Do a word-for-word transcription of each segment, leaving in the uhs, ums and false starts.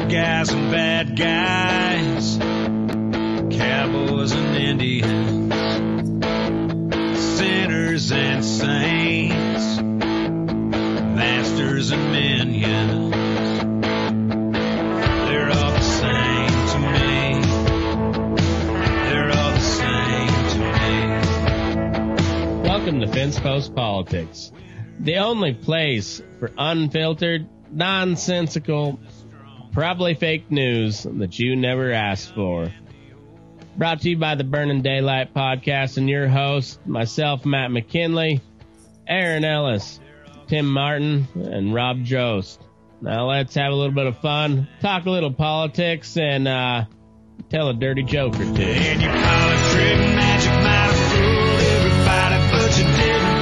good guys and bad guys, cowboys and Indians, sinners and saints, masters and minions. They're all the same to me. They're all the same to me. Welcome to Fence Post Politics, the only place for unfiltered, nonsensical, probably fake news that you never asked for. Brought to you by the Burning Daylight Podcast and your host, myself, Matt McKinley, Aaron Ellis, Tim Martin, and Rob Jost. Now let's have a little bit of fun, talk a little politics, and uh, tell a dirty joke or two. And you call it trick magic, might have fooled everybody, but you didn't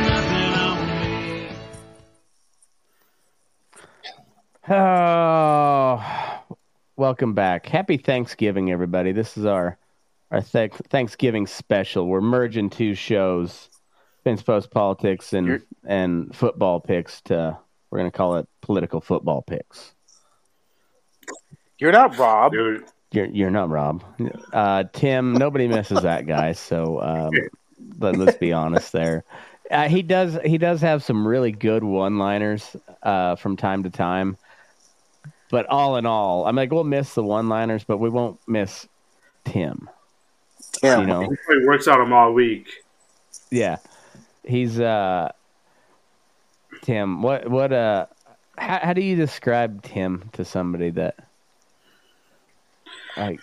pull nothing on me. Oh, welcome back. Happy Thanksgiving, everybody. This is our our th- Thanksgiving special. We're merging two shows, Fence Post Politics and You're... and football picks. To we're going to call it political football picks. You're not Rob. You're you're not Rob. Uh, Tim. Nobody misses that guy. So um, let, let's be honest there. Uh, he does he does have some really good one-liners uh, from time to time. But all in all, I'm like, we'll miss the one-liners, but we won't miss Tim. Tim. You know? He probably works out them all week. Yeah. He's, uh, Tim, what, what, uh, how, how do you describe Tim to somebody that, like,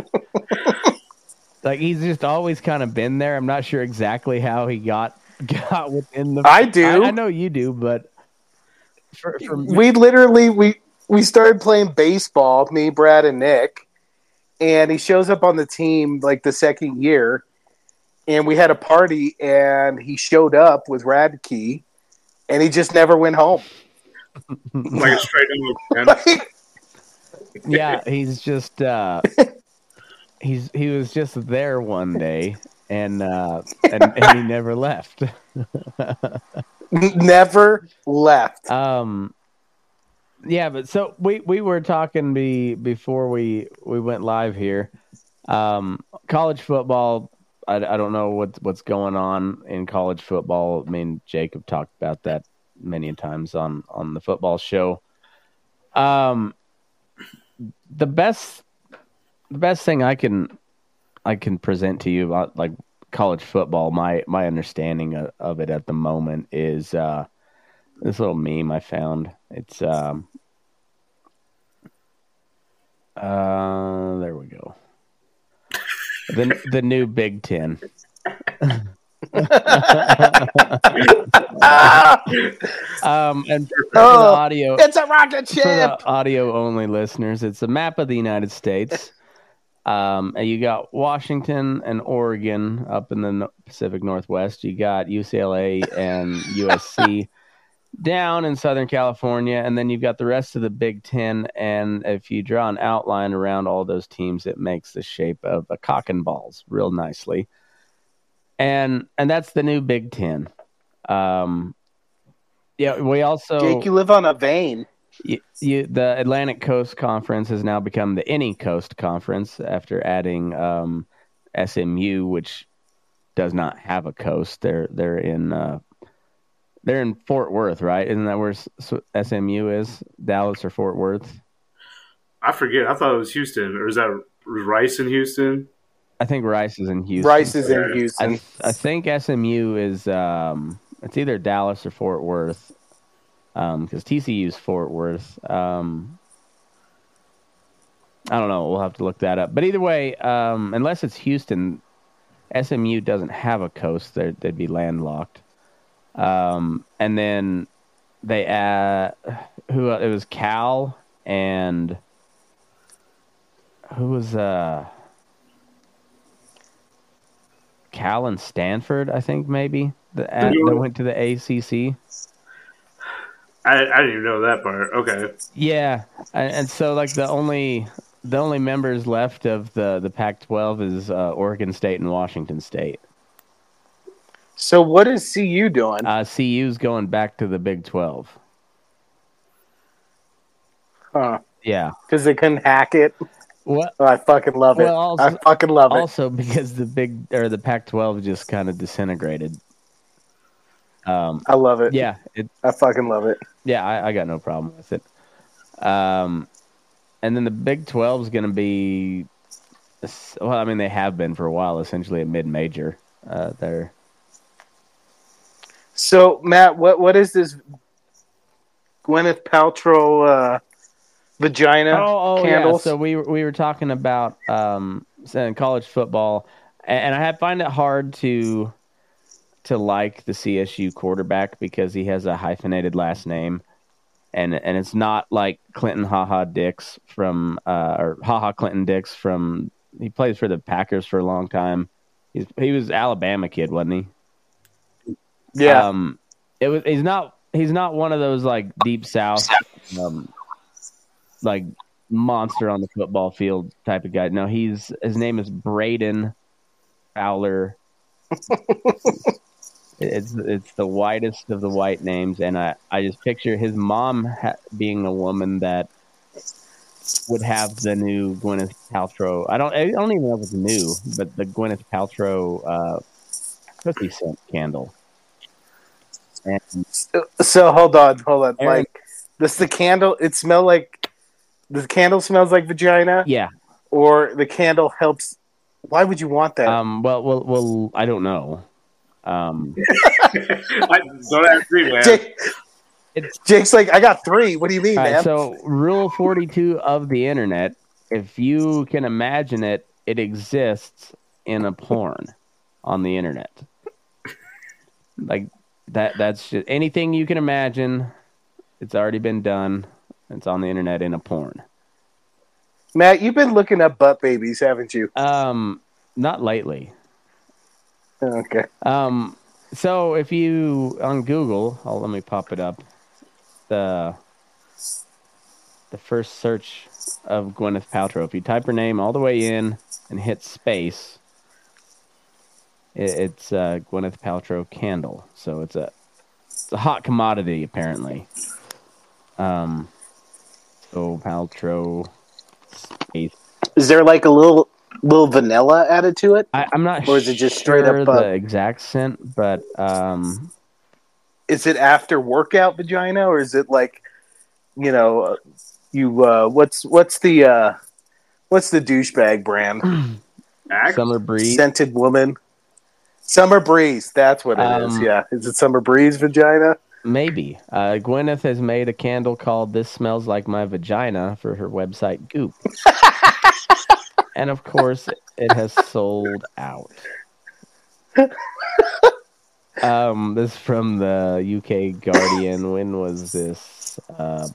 like he's just always kind of been there. I'm not sure exactly how he got, got within the. I do. I, I know you do, but. For, for we literally, we, We started playing baseball, me, Brad, and Nick, and he shows up on the team like the second year, and we had a party, and he showed up with Radke, and he just never went home. Like a straight in. Yeah, he's just uh, he's he was just there one day, and uh, and, and he never left. Never left. Um. Yeah, but so we, we were talking be, before we, we went live here. Um, college football, I, I don't know what, what's going on in college football. I mean, Jacob talked about that many times on, on the football show. Um, the best the best thing I can I can present to you about like college football, my my understanding of, of it at the moment is uh, this little meme I found. It's um uh there we go. The the new Big Ten. um and for, for oh, the audio, it's a rocket ship. For the audio only listeners, it's a map of the United States. Um, and you got Washington and Oregon up in the Pacific Northwest. You got U C L A and U S C down in Southern California, and then you've got the rest of the Big Ten. And if you draw an outline around all those teams, it makes the shape of a cock and balls real nicely. And and that's the new Big Ten. Um, yeah, we also Jake, you live on a vein. You, you, the Atlantic Coast Conference has now become the Any Coast Conference after adding um, S M U, which does not have a coast. They're they're in uh, they're in Fort Worth, right? Isn't that where S M U is? Dallas or Fort Worth? I forget. I thought it was Houston, or is that Rice in Houston? I think Rice is in Houston. Rice is in Houston. I, I think S M U is um, it's either Dallas or Fort Worth. Um, because T C U's Fort Worth. Um, I don't know. We'll have to look that up. But either way, um, unless it's Houston, S M U doesn't have a coast. They're, they'd be landlocked. Um, and then they add who it was Cal and who was uh Cal and Stanford, I think maybe that that went to the A C C. I, I didn't even know that part. Okay. Yeah, and, and so like the only the only members left of the, the Pac twelve is uh, Oregon State and Washington State. So what is C U doing? Uh, C U's going back to the Big twelve. Huh. Yeah. because they couldn't hack it. What? Oh, I fucking love it. Well, also- I fucking love it. Also, because the big or the Pac twelve just kind of disintegrated. Um, I love it. yeah, it, I fucking love it. yeah, I, I got no problem with it. Um, and then the Big twelve is going to be, well, I mean, they have been for a while, essentially a mid-major. Uh, they're So, Matt, what what is this Gwyneth Paltrow uh, vagina oh, oh candles? yeah. So we were- we were talking about um saying college football, and, and I had find it hard to to like the C S U quarterback because he has a hyphenated last name, and and it's not like Clinton Haha Dix from uh or Haha Clinton Dix from he plays for the Packers for a long time. He's he was Alabama kid, wasn't he? yeah. Um, it was. He's not. He's not one of those like deep south, um, like monster on the football field type of guy. No, he's his name is Braden Fowler. it's it's the whitest of the white names, and I I just picture his mom ha- being a woman that would have the new Gwyneth Paltrow. I don't. I don't even know if it's new, but the Gwyneth Paltrow uh, pussy scent candle. And So hold on, hold on. Aaron- Like, does the candle? It smell like the candle smells like vagina, yeah, or the candle helps? Why would you want that? um, well, well, well, I don't know. Um, I, don't ask me, man. Jake, it's- Jake's like, I got three. What do you mean, all right, man? so rule forty-two of the internet, if you can imagine it, it exists in a porn on the internet. Like that, that's just anything you can imagine. It's already been done. It's on the internet in a porn. Matt, you've been looking up butt babies, haven't you? Um, not lately. Okay. Um, so if you on Google, oh, let me pop it up. The the first search of Gwyneth Paltrow. If you type her name all the way in and hit space, it, it's uh, Gwyneth Paltrow candle. So it's a it's a hot commodity apparently. Um, so Paltrow space. Is there like a little little vanilla added to it? I, I'm not Or is it just straight sure up, uh, the exact scent, but um, Is it after workout vagina, or is it like, you know, uh, you uh, what's what's the uh, what's the douchebag brand? Act? Summer Breeze. Scented woman. Summer Breeze. That's what it is. Um, Yeah. Is it Summer Breeze vagina? Maybe. Uh, Gwyneth has made a candle called This Smells Like My Vagina for her website Goop. And of course, it has sold out. Um, this is from the U K Guardian. When was this? Uh,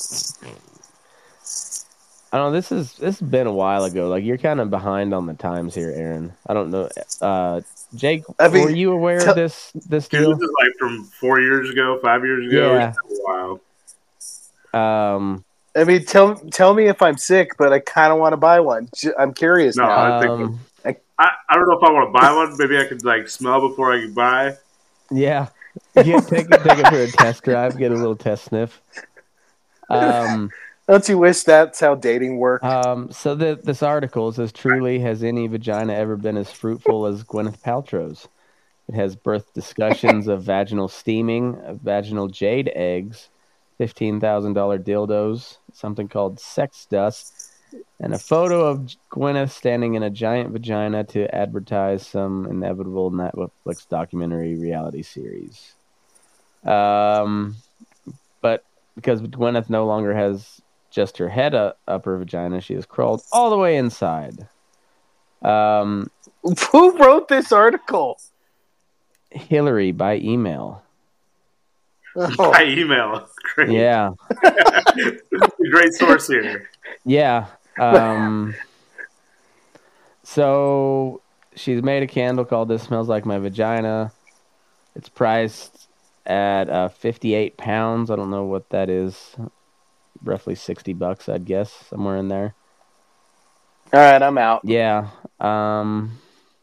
I don't know. This is this has been a while ago. Like you're kind of behind on the times here, Aaron. I don't know. Uh, Jake, I mean, were you aware tell- of this this Dude, deal? this is like from four years ago, five years ago. Yeah. Wow. Um, I mean, tell tell me if I'm sick, but I kind of want to buy one. J- I'm curious No, now. I think- um, I, I don't know if I want to buy one. Maybe I could like smell before I could buy. yeah. Get, take, it- take it for a test drive. Get a little test sniff. Um. Don't you wish that's how dating worked? Um, so the, this article says, truly, has any vagina ever been as fruitful as Gwyneth Paltrow's? It has birth discussions of vaginal steaming, of vaginal jade eggs, fifteen thousand dollars dildos, something called sex dust, and a photo of Gwyneth standing in a giant vagina to advertise some inevitable Netflix documentary reality series. Um, but because Gwyneth no longer has just her head up, up her vagina, she has crawled all the way inside. Um, Who wrote this article? Hillary by email. Oh, By email. Great. Yeah, This is a great source here. yeah. Um, so she's made a candle called "This Smells Like My Vagina." It's priced at uh, fifty-eight pounds. I don't know what that is. Roughly sixty bucks, I'd guess, somewhere in there. all right, I'm out. Yeah. Um,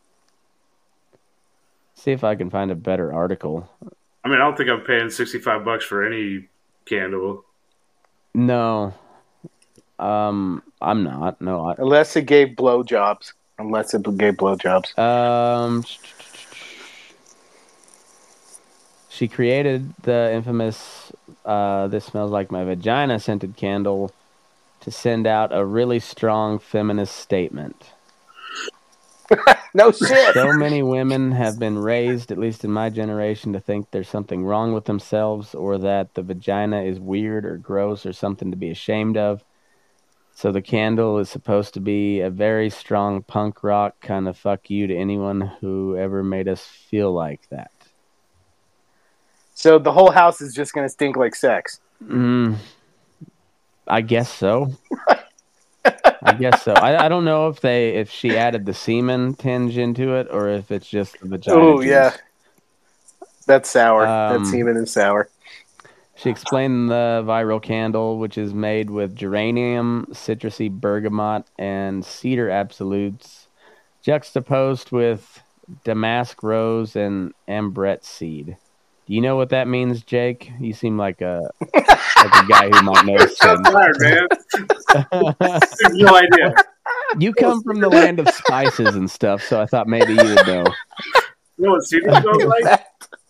see if I can find a better article. I mean, I don't think I'm paying sixty-five bucks for any candle. No. Um, I'm not. No. I, Unless it gave blowjobs. Unless it gave blowjobs. um, she created the infamous uh, "This Smells Like My Vagina" scented candle to send out a really strong feminist statement. No shit. So many women have been raised, at least in my generation, to think there's something wrong with themselves or that the vagina is weird or gross or something to be ashamed of. So the candle is supposed to be a very strong punk rock kind of fuck you to anyone who ever made us feel like that. So the whole house is just going to stink like sex. Mm, I guess so. I guess so. I, I don't know if they if she added the semen tinge into it or if it's just the vagina. Oh juice. yeah, that's sour. Um, that semen is sour. She explained the viral candle, which is made with geranium, citrusy bergamot, and cedar absolutes, juxtaposed with damask rose and ambrette seed. Do you know what that means, Jake? You seem like a like a guy who might know. That's hard, man. I have no idea. You come from the land of spices and stuff, so I thought maybe you would know. You know what cedar smells like?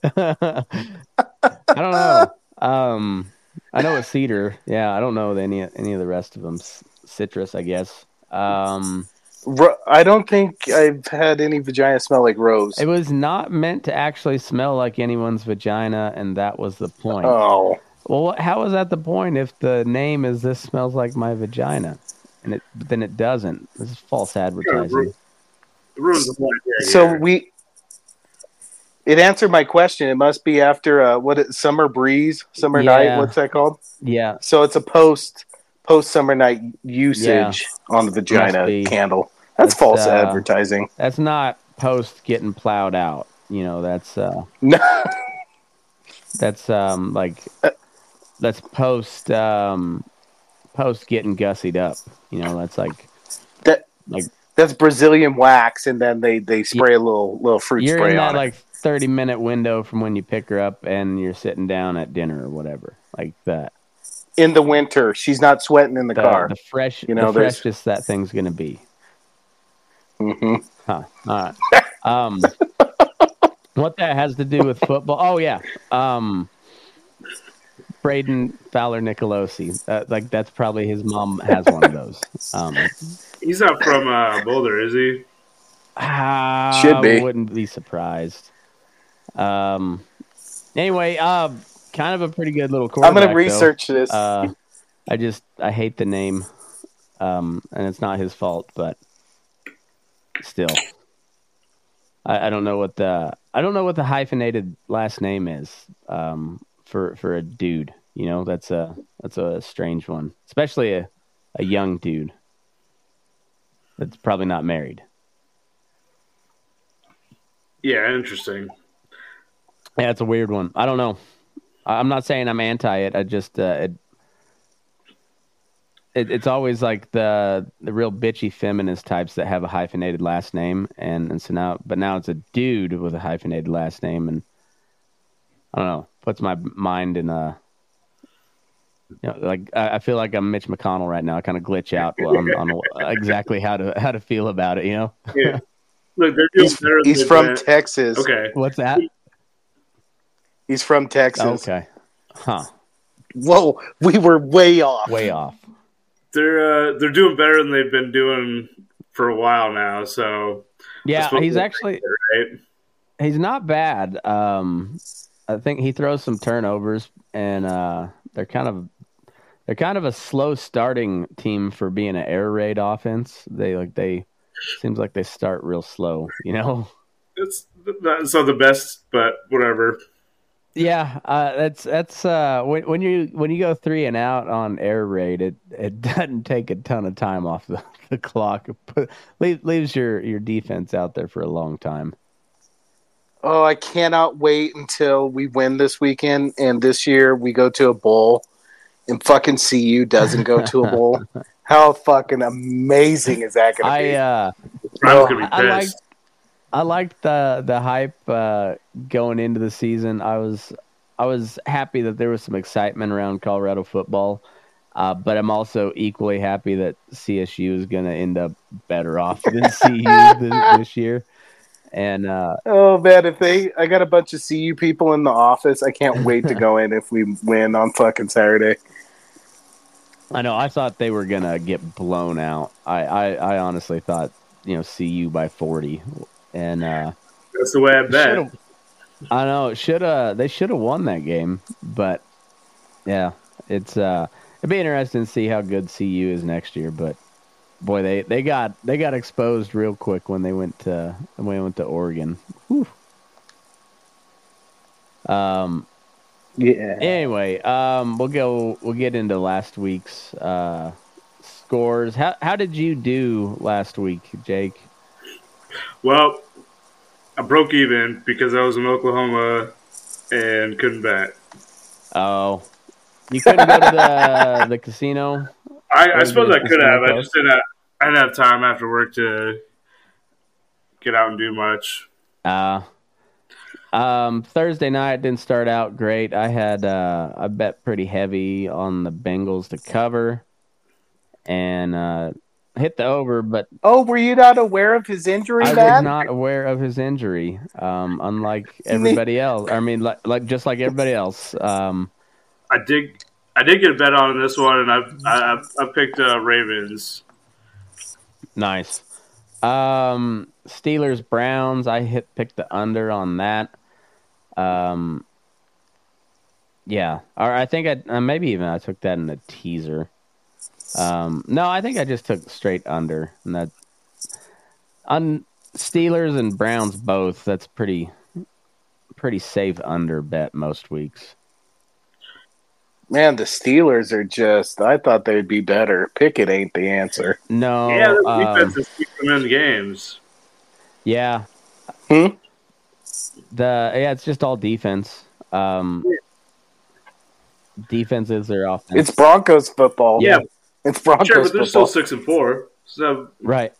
I don't know. Um, I know it's cedar. Yeah, I don't know any any of the rest of them. C- citrus, I guess. Um, Ro- I don't think I've had any vagina smell like rose. it was not meant to actually smell like anyone's vagina, and that was the point. Oh, Well, what- how is that the point if the name is "This Smells Like My Vagina," and it but then it doesn't? This is false advertising. It ruins the point. Yeah, so yeah. we. It answered my question. It must be after uh, what is summer breeze, summer Yeah. night. What's that called? Yeah, So it's a post post summer night usage on the vagina be. candle. That's, That's, false uh, advertising. that's not post getting plowed out. You know, that's uh, No, that's um like that's post um post getting gussied up. You know, that's like that like that's Brazilian wax, and then they, they spray a little little fruit you're spray in that on it. like thirty minute window from when you pick her up and you're sitting down at dinner or whatever, like that. In the winter, she's not sweating in the, The, car. the fresh, You know, the there's- freshest that thing's gonna be. hmm Huh. All right. Um, what that has to do with football? Oh yeah. Um, Braden Fowler Nicolosi. Uh, like that's probably his mom has one of those. Um, He's not from uh, Boulder, is he? I Should be. wouldn't be surprised. Um. Anyway, uh, kind of a pretty good little quarterback. I'm going to though. research this. Uh, I just I hate the name, um, and it's not his fault, but still, I, I don't know what the I don't know what the hyphenated last name is um, for for a dude. You know, that's a that's a strange one, especially a a young dude that's probably not married. Yeah, interesting. Yeah, it's a weird one. I don't know. I- I'm not saying I'm anti it. I just uh, it, it it's always like the the real bitchy feminist types that have a hyphenated last name, and, and so now, but now it's a dude with a hyphenated last name, and I don't know, puts my mind in a, you know, like I, I feel like I'm Mitch McConnell right now. I kind of glitch out on, on exactly how to how to feel about it. You know, Yeah. Look, they're doing he's better than he's they've from been- Texas. Okay. what's that? He's from Texas. Okay, huh? Whoa, we were way off. Way off. They're uh, they're doing better than they've been doing for a while now. So Yeah, That's what he's we- actually. right. He's not bad. Um, I think he throws some turnovers, and uh, they're kind of they're kind of a slow starting team for being an air raid offense. They like they seems like they start real slow, you know. It's not, it's not the best, but whatever. Yeah, uh, that's that's uh, when when you when you go three and out on air raid, it, it doesn't take a ton of time off the, the clock. It put, leave, leaves your, your defense out there for a long time. Oh, I cannot wait until we win this weekend, and this year we go to a bowl, and fucking C U doesn't go to a bowl. How fucking amazing is that going to I be? uh, Brown's gonna be I liked pissed. I liked the the hype uh, going into the season. I was I was happy that there was some excitement around Colorado football. Uh, but I'm also equally happy that C S U is going to end up better off than C U this, this year. And uh, Oh man, if they, I got a bunch of C U people in the office. I can't wait to go in if we win on fucking Saturday. I know I thought they were going to get blown out. I, I, I honestly thought, you know, C U by forty. And uh, That's the way I bet. should've- I know should have they should have won that game, but yeah, it's uh it'd be interesting to see how good C U is next year. But boy, they, they got they got exposed real quick when they went to when they went to Oregon. Whew. Um. Yeah. Anyway, um, we'll go. We'll get into last week's uh, scores. How how did you do last week, Jake? Well, I broke even because I was in Oklahoma and couldn't bet. Oh, you couldn't go to the the casino. I, I Or suppose the I could have. I casino just didn't have, I didn't have time after work to get out and do much. Uh, um, Thursday night didn't start out great. I had uh, I bet pretty heavy on the Bengals to cover, and uh, hit the over, but Oh, were you not aware of his injury, I man? was not aware of his injury. Um, unlike everybody else, I mean, like, like just like everybody else. Um, I did. I did get a bet on this one, and I've I, I picked uh, Ravens. nice. Um, Steelers Browns. I hit picked the under on that. Um, yeah, or I think I uh, maybe even I took that in a teaser. Um, no, I think I just took straight under, and that on Steelers and Browns both. That's pretty pretty safe under bet most weeks. Man, the Steelers are just. I thought they'd be better. Pickett ain't the answer. No, yeah, the um, defense is keeping them in games. yeah, Hmm? the yeah, it's just all defense. Um, defenses are offense. It's Broncos football. Yeah, It's Broncos sure, but they're still football. six and four. So Right.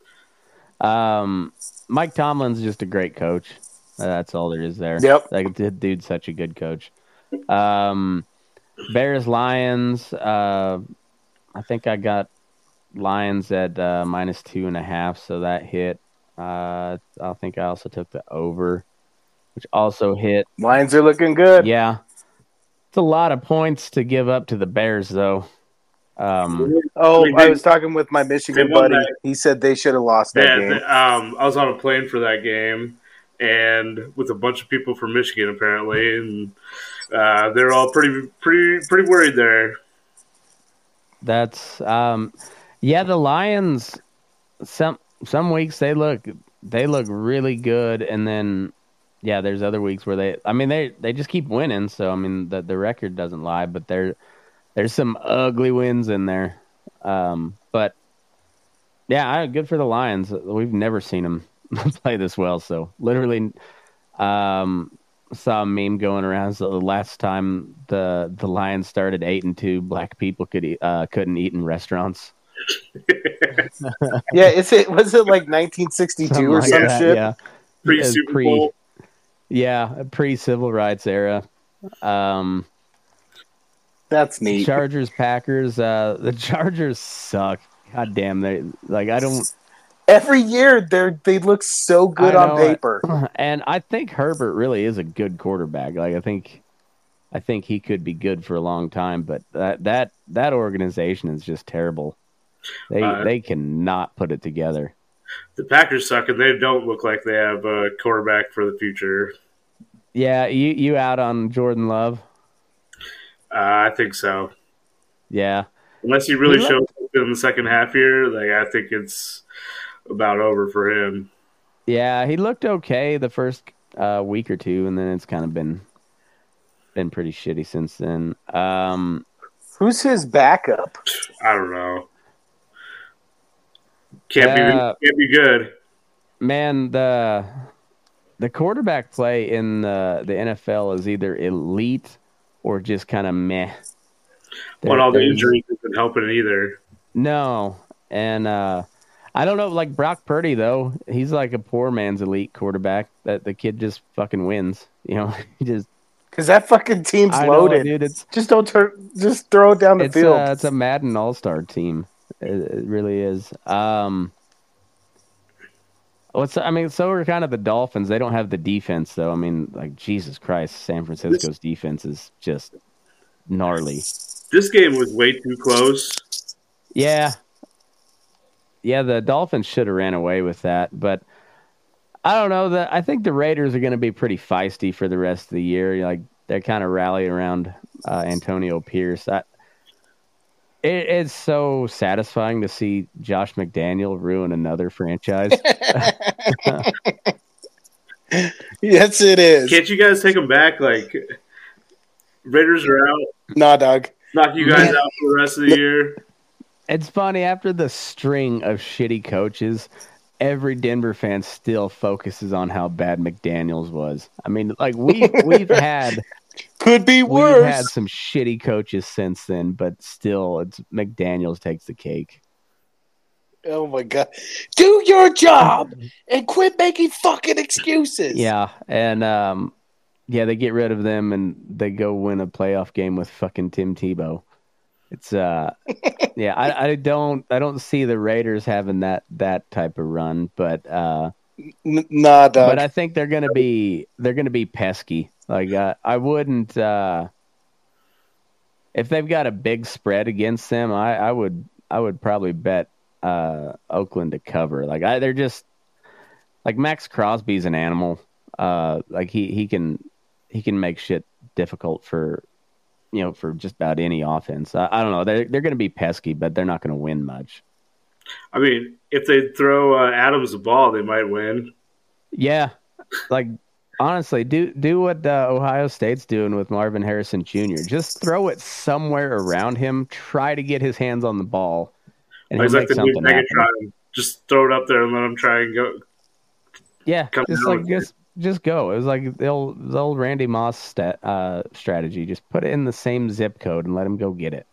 Um, Mike Tomlin's just a great coach. Uh, That's all there is there. Yep. Like, the dude's such a good coach. Um, Bears Lions. Uh, I think I got Lions at uh, minus two and a half, so that hit. Uh, I think I also took the over, which also hit. Lions are looking good. Yeah, it's a lot of points to give up to the Bears, though. Um, Oh, They I did- was talking with my Michigan they won buddy. that. He said they should have lost that yeah, game. the, um, I was on a plane for that game, and with a bunch of people from Michigan apparently, and uh, they're all pretty, pretty, pretty worried there. That's um, yeah. The Lions. Some some weeks they look they look really good, and then yeah, there's other weeks where they. I mean, they they just keep winning. So I mean, the the record doesn't lie, but there there's some ugly wins in there. Um, but yeah, I, good for the Lions. We've never seen them play this well. So literally, um, saw a meme going around. So the last time the the Lions started eight and two, black people could eat, uh, couldn't eat in restaurants. Yeah, is it was it like nineteen sixty-two Something or like some that, shit? Yeah, Pre It's Super pre- Bowl. yeah, pre civil rights era. Um, That's neat. Chargers Packers. Uh, the Chargers suck. God damn, they like I don't. Every year they they look so good I on know it. paper. And I think Herbert really is a good quarterback. Like I think, I think he could be good for a long time. But that that that organization is just terrible. They Uh, they cannot put it together. The Packers suck, and they don't look like they have a quarterback for the future. Yeah, you you out on Jordan Love? Uh, I think so. Yeah, Unless he really He shows up in the second half here, like I think it's about over for him. yeah. He looked okay the first uh, week or two, and then it's kind of been been pretty shitty since then. Um, Who's his backup? I don't know. Can't Uh, be can't be good. man, the the quarterback play in the the N F L is either elite or just kind of meh. But There- all the there's- injuries isn't helping either. No, and uh, I don't know. Like Brock Purdy, though, he's like a poor man's elite quarterback. That the kid just fucking wins. You know, he just because that fucking team's I know, loaded. dude. It's Just don't turn. Just throw it down the it's field. a, it's a Madden All Star team. It, it really is. Um, what's I mean, so are kind of the Dolphins. They don't have the defense though. I mean, like Jesus Christ, San Francisco's defense is just gnarly. This game was way too close. Yeah, yeah. The Dolphins should have ran away with that, but I don't know. That I think the Raiders are going to be pretty feisty for the rest of the year. Like they're kind of rallying around uh, Antonio Pierce. I, it, it's so satisfying to see Josh McDaniel ruin another franchise. Yes, it is. Can't you guys take them back? Like, Raiders are out. Nah, dog. Knock you guys out for the rest of the year. It's funny, after the string of shitty coaches, every Denver fan still focuses on how bad McDaniels was. I mean, like we we've had Could be we've worse. had some shitty coaches since then, but still, it's McDaniels takes the cake. Oh my god! Do your job and quit making fucking excuses. Yeah, and um, yeah, they get rid of them and they go win a playoff game with fucking Tim Tebow. It's uh, yeah, I, I don't I don't see the Raiders having that that type of run, but uh, N- nah, dog. but I think they're gonna be they're gonna be pesky. Like uh, I wouldn't uh, if they've got a big spread against them, I, I would I would probably bet uh, Oakland to cover. Like I, they're just like Max Crosby's an animal. Uh, like he, he can he can make shit difficult for you know for just about any offense. I, I don't know. They're they're gonna be pesky, but they're not gonna win much. I mean, if they throw uh, Adams the ball, they might win. Yeah, like honestly, do do what uh, Ohio State's doing with Marvin Harrison Junior Just throw it somewhere around him. Try to get his hands on the ball, and He's he'll like make the new something happen. Megatron. Just throw it up there and let him try and go. Yeah, Come just down like with it. just just go. It was like the old the old Randy Moss stat, uh, strategy. Just put it in the same zip code and let him go get it.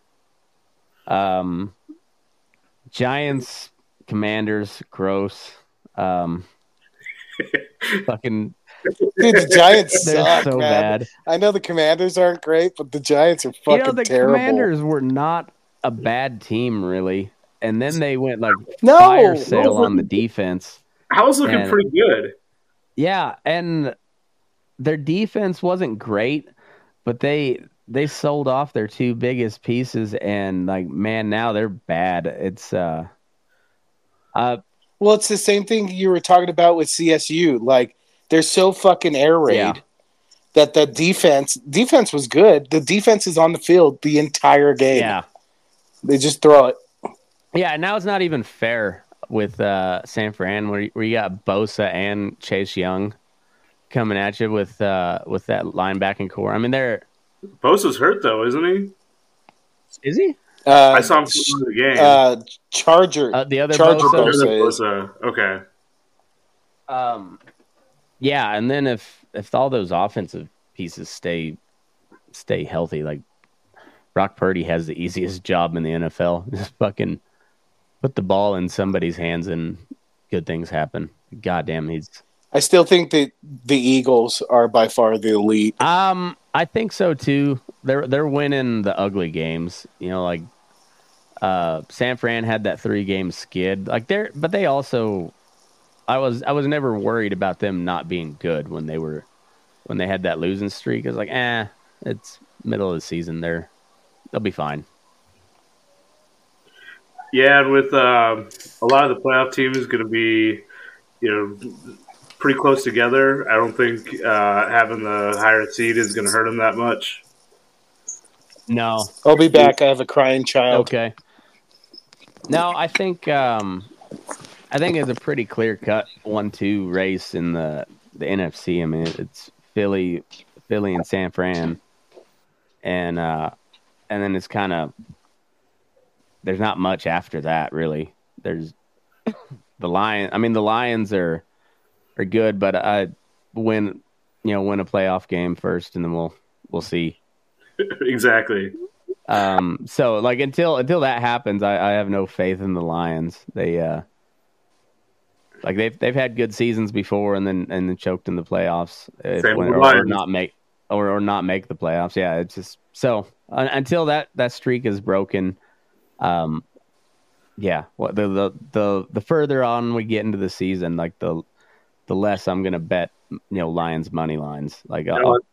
Um, Giants, Commanders, gross. Um, fucking, Dude, the Giants they're suck, so man. bad. I know the Commanders aren't great, but the Giants are fucking You know, the terrible. Commanders were not a bad team, really. And then they went like No, fire sale no. on the defense. I was looking And- pretty good. Yeah, and their defense wasn't great, but they they sold off their two biggest pieces, and like man, now they're bad. It's uh, uh, Well, it's the same thing you were talking about with C S U. Like they're so fucking air raid Yeah. that the defense defense was good. The defense is on the field the entire game. yeah, They just throw it. yeah. And now it's not even fair with uh, San Fran, where you, where you got Bosa and Chase Young coming at you with uh, with that linebacking core. I mean, they're Bosa's hurt though, isn't he? is he Uh, I saw him in the game. uh, Charger. uh, the other Charger Bosa? Bosa. There's is- Bosa. Okay. Um, yeah, and then if if all those offensive pieces stay stay healthy, like Brock Purdy has the easiest job in the N F L. Just fucking put the ball in somebody's hands and good things happen. Goddamn, he's I still think that the Eagles are by far the elite. um. I think so too. They're they're winning the ugly games. You know, like uh, San Fran had that three game skid. Like they're, but they also. I was I was never worried about them not being good when they were when they had that losing streak. I was like, eh, it's middle of the season. They're they'll be fine. Yeah, and with uh, a lot of the playoff teams going to be, you know, pretty close together. I don't think uh, having the higher seed is going to hurt them that much. No, I'll be back. I have a crying child. okay. No, I think um, I think it's a pretty clear cut one two race in the the N F C. I mean, it's Philly, Philly and San Fran, and uh, and then it's kind of there's not much after that really. There's the Lion. I mean, the Lions are are good, but I win you know win a playoff game first, and then we'll we'll see. Exactly. Um, so like until until that happens, I, I have no faith in the Lions. They uh, like they've they've had good seasons before, and then and then choked in the playoffs, if, Same when, with or, Lions. or not make or or not make the playoffs. Yeah, it's just so uh, until that that streak is broken. Um, yeah, what the, the the the further on we get into the season, like the the less I'm gonna bet, you know, Lions money lines. Like, You know what?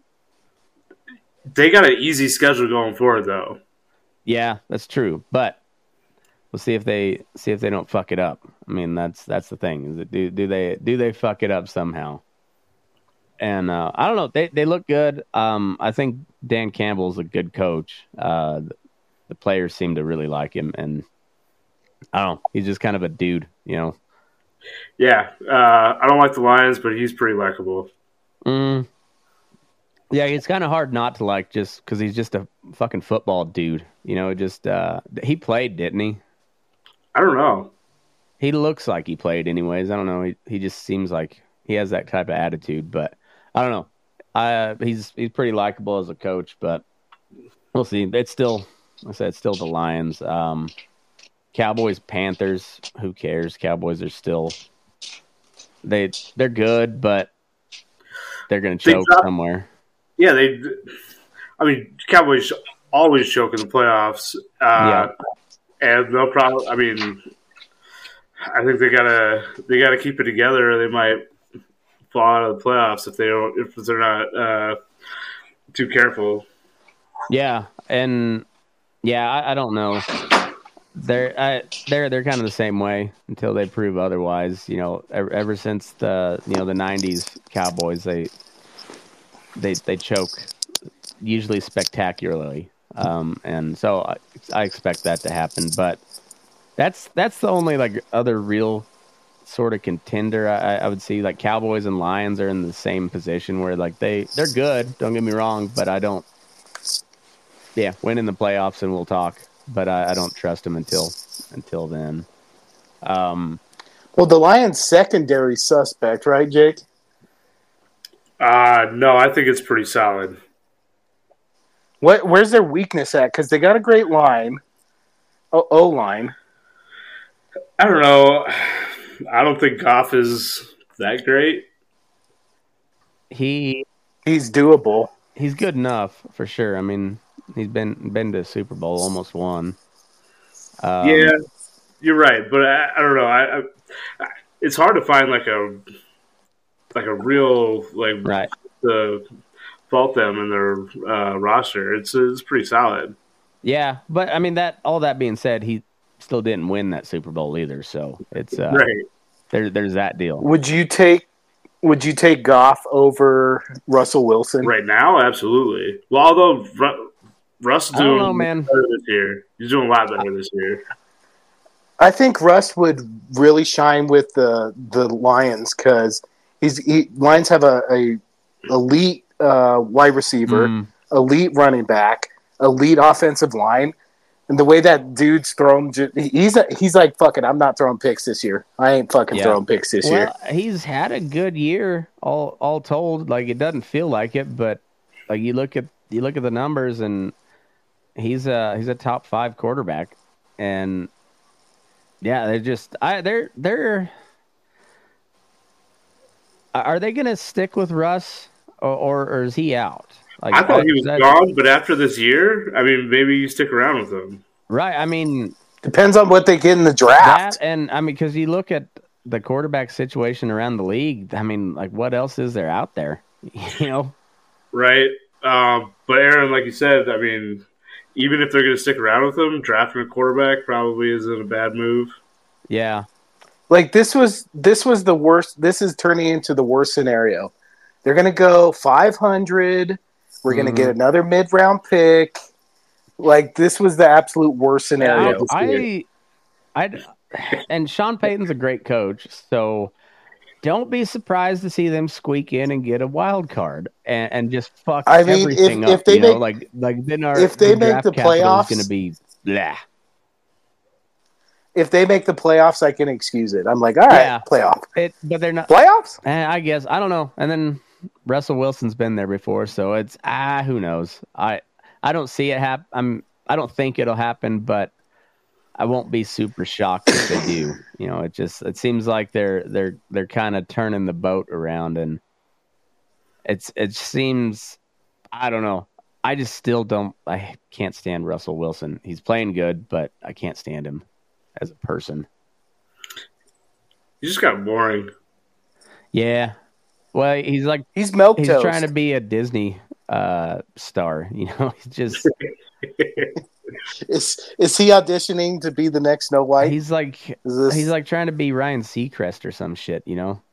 They got an easy schedule going forward, though. yeah, that's true, but we'll see if they see if they don't fuck it up. I mean, that's that's the thing. Is it do do they do they fuck it up somehow? And uh, I don't know. They they look good. Um, I think Dan Campbell's a good coach. Uh, the, the players seem to really like him, and I don't know. He's just kind of a dude, you know. Yeah, uh, I don't like the Lions, but he's pretty likable. Mm. Yeah, it's kind of hard not to like just because he's just a fucking football dude. You know, just uh, he played, didn't he? I don't know. He looks like he played, anyways. I don't know. He he just seems like he has that type of attitude, but I don't know. Uh, he's he's pretty likable as a coach, but we'll see. It's still, I said, it's still the Lions. Um, Cowboys, Panthers. Who cares? Cowboys are still they they're good, but they're gonna They choke dropped- somewhere. Yeah, they. I mean, Cowboys always choke in the playoffs. Uh, and they'll probably. I mean, I think they gotta they gotta keep it together, or they might fall out of the playoffs if they don't if they're not uh, too careful. Yeah, and yeah, I, I don't know. They're I, they're they're kind of the same way until they prove otherwise. You know, ever, ever since the you know the nineties Cowboys, they they they choke usually spectacularly, um, and so I, I expect that to happen. But that's that's the only like other real sort of contender I, I would see. Like Cowboys and Lions are in the same position where like they they're good. Don't get me wrong, but I don't. Yeah, win in the playoffs and we'll talk. But I, I don't trust them until until then. Um, Well, the Lions secondary suspect, right, Jake? Uh, no, I think it's pretty solid. What? Where's their weakness at? Because they got a great line, O, o line. I don't know. I don't think Goff is that great. he He's doable. he's good enough for sure. I mean, he's been been to Super Bowl, almost won. Um, Yeah, you're right, but I, I don't know. I, I it's hard to find like a like a real like right. to fault them in their uh, roster. It's it's pretty solid. Yeah, but I mean that. All that being said, he still didn't win that Super Bowl either. So it's uh, Right. there. There's that deal. Would you take? Would you take Goff over Russell Wilson? Right now, absolutely. Well, although Ru- Russ is I don't doing know, man. better this year. He's doing a lot better this year. I think Russ would really shine with the the Lions because he's he, Lions have a, a elite uh, wide receiver, Mm. elite running back, elite offensive line, and the way that dude's thrown, ju- he's a, he's like fucking. I'm not throwing picks this year. I ain't fucking Yeah. throwing picks this year. Well, he's had a good year, all all told. Like it doesn't feel like it, but like you look at you look at the numbers, and he's a he's a top five quarterback, and yeah, they're just I they're they're are they gonna stick with Russ or or, or is he out? Like I thought he was that- gone, but after this year, I mean, maybe you stick around with him. right? I mean Depends on what they get in the draft. that, and I mean because you look at the quarterback situation around the league. I mean, like what else is there out there? You know. Right. Um, but Aaron, like you said, I mean, even if they're going to stick around with him, drafting a quarterback probably isn't a bad move. Yeah. Like this was this was the worst. This is turning into the worst scenario. They're gonna go five hundred. We're gonna Mhm. get another mid round pick. Like this was the absolute worst scenario. I, I, I, and Sean Payton's a great coach, so don't be surprised to see them squeak in and get a wild card and, and just fuck I mean, if- everything if up. they you know, make- like like then our if they the make draft the capital playoffs- is going to be blah. If they make the playoffs, I can excuse it. I'm like, all right, Yeah. playoff, It, but they're not. playoffs. Eh, I guess I don't know. And then Russell Wilson's been there before, so it's ah, who knows? I I don't see it happen. I'm I don't think it'll happen, but I won't be super shocked if they do. You know, it just it seems like they're they're they're kind of turning the boat around, and it's it seems I don't know. I just still don't. I can't stand Russell Wilson. He's playing good, but I can't stand him as a person. He just got boring. Yeah. Well, he's like He's milk he's toast. trying to be a Disney uh, star. You know, he's just Is is he auditioning to be the next Snow White? he's like Is this... he's like trying to be Ryan Seacrest or some shit. You know.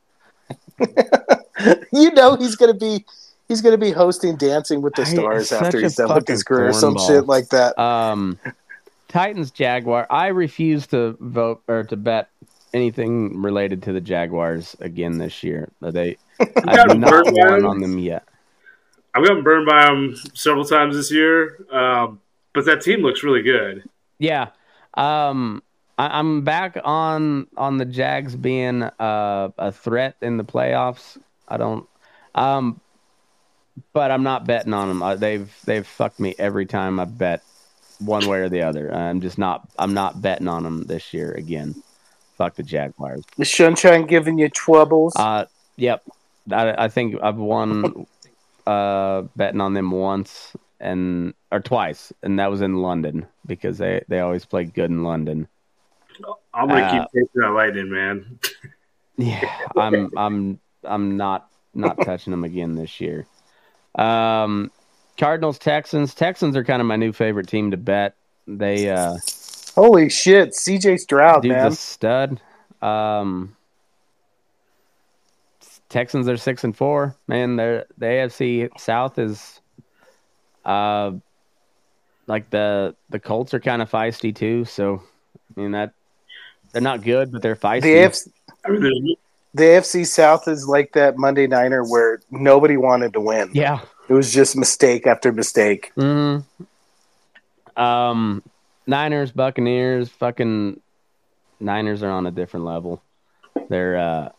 You know he's gonna be he's gonna be hosting Dancing with the I- Stars such after a he's done with fucking his career or some cornball. shit like that. Um, Titans Jaguar. I refuse to vote or to bet anything related to the Jaguars again this year. They I've gotten not burned by won them. on them yet. I've gotten burned by them several times this year, um, but that team looks really good. Yeah. Um, I, I'm back on on the Jags being uh, a threat in the playoffs. I don't. Um, but I'm not betting on them. Uh, they've they've fucked me every time I bet one way or the other. I'm just not. I'm not betting on them this year again. Fuck the Jaguars. The Sunshine giving you troubles. Uh, yep. I, I think I've won uh, betting on them once and or twice, and that was in London because they, they always play good in London. I'm gonna Uh, keep taking that lightning, man. Yeah, I'm I'm I'm not not touching them again this year. Um, Cardinals Texans Texans are kind of my new favorite team to bet. They uh, Holy shit, C J Stroud, dude's man. a stud. Um, Texans are six and four. Man, they're the A F C South is uh like the the Colts are kind of feisty too. So I mean that they're not good, but they're feisty. The A F C, I mean, there's, the A F C South is like that Monday Niner where nobody wanted to win. Yeah. It was just mistake after mistake. Mm-hmm. Um, Niners, Buccaneers, fucking Niners are on a different level. They're. Uh,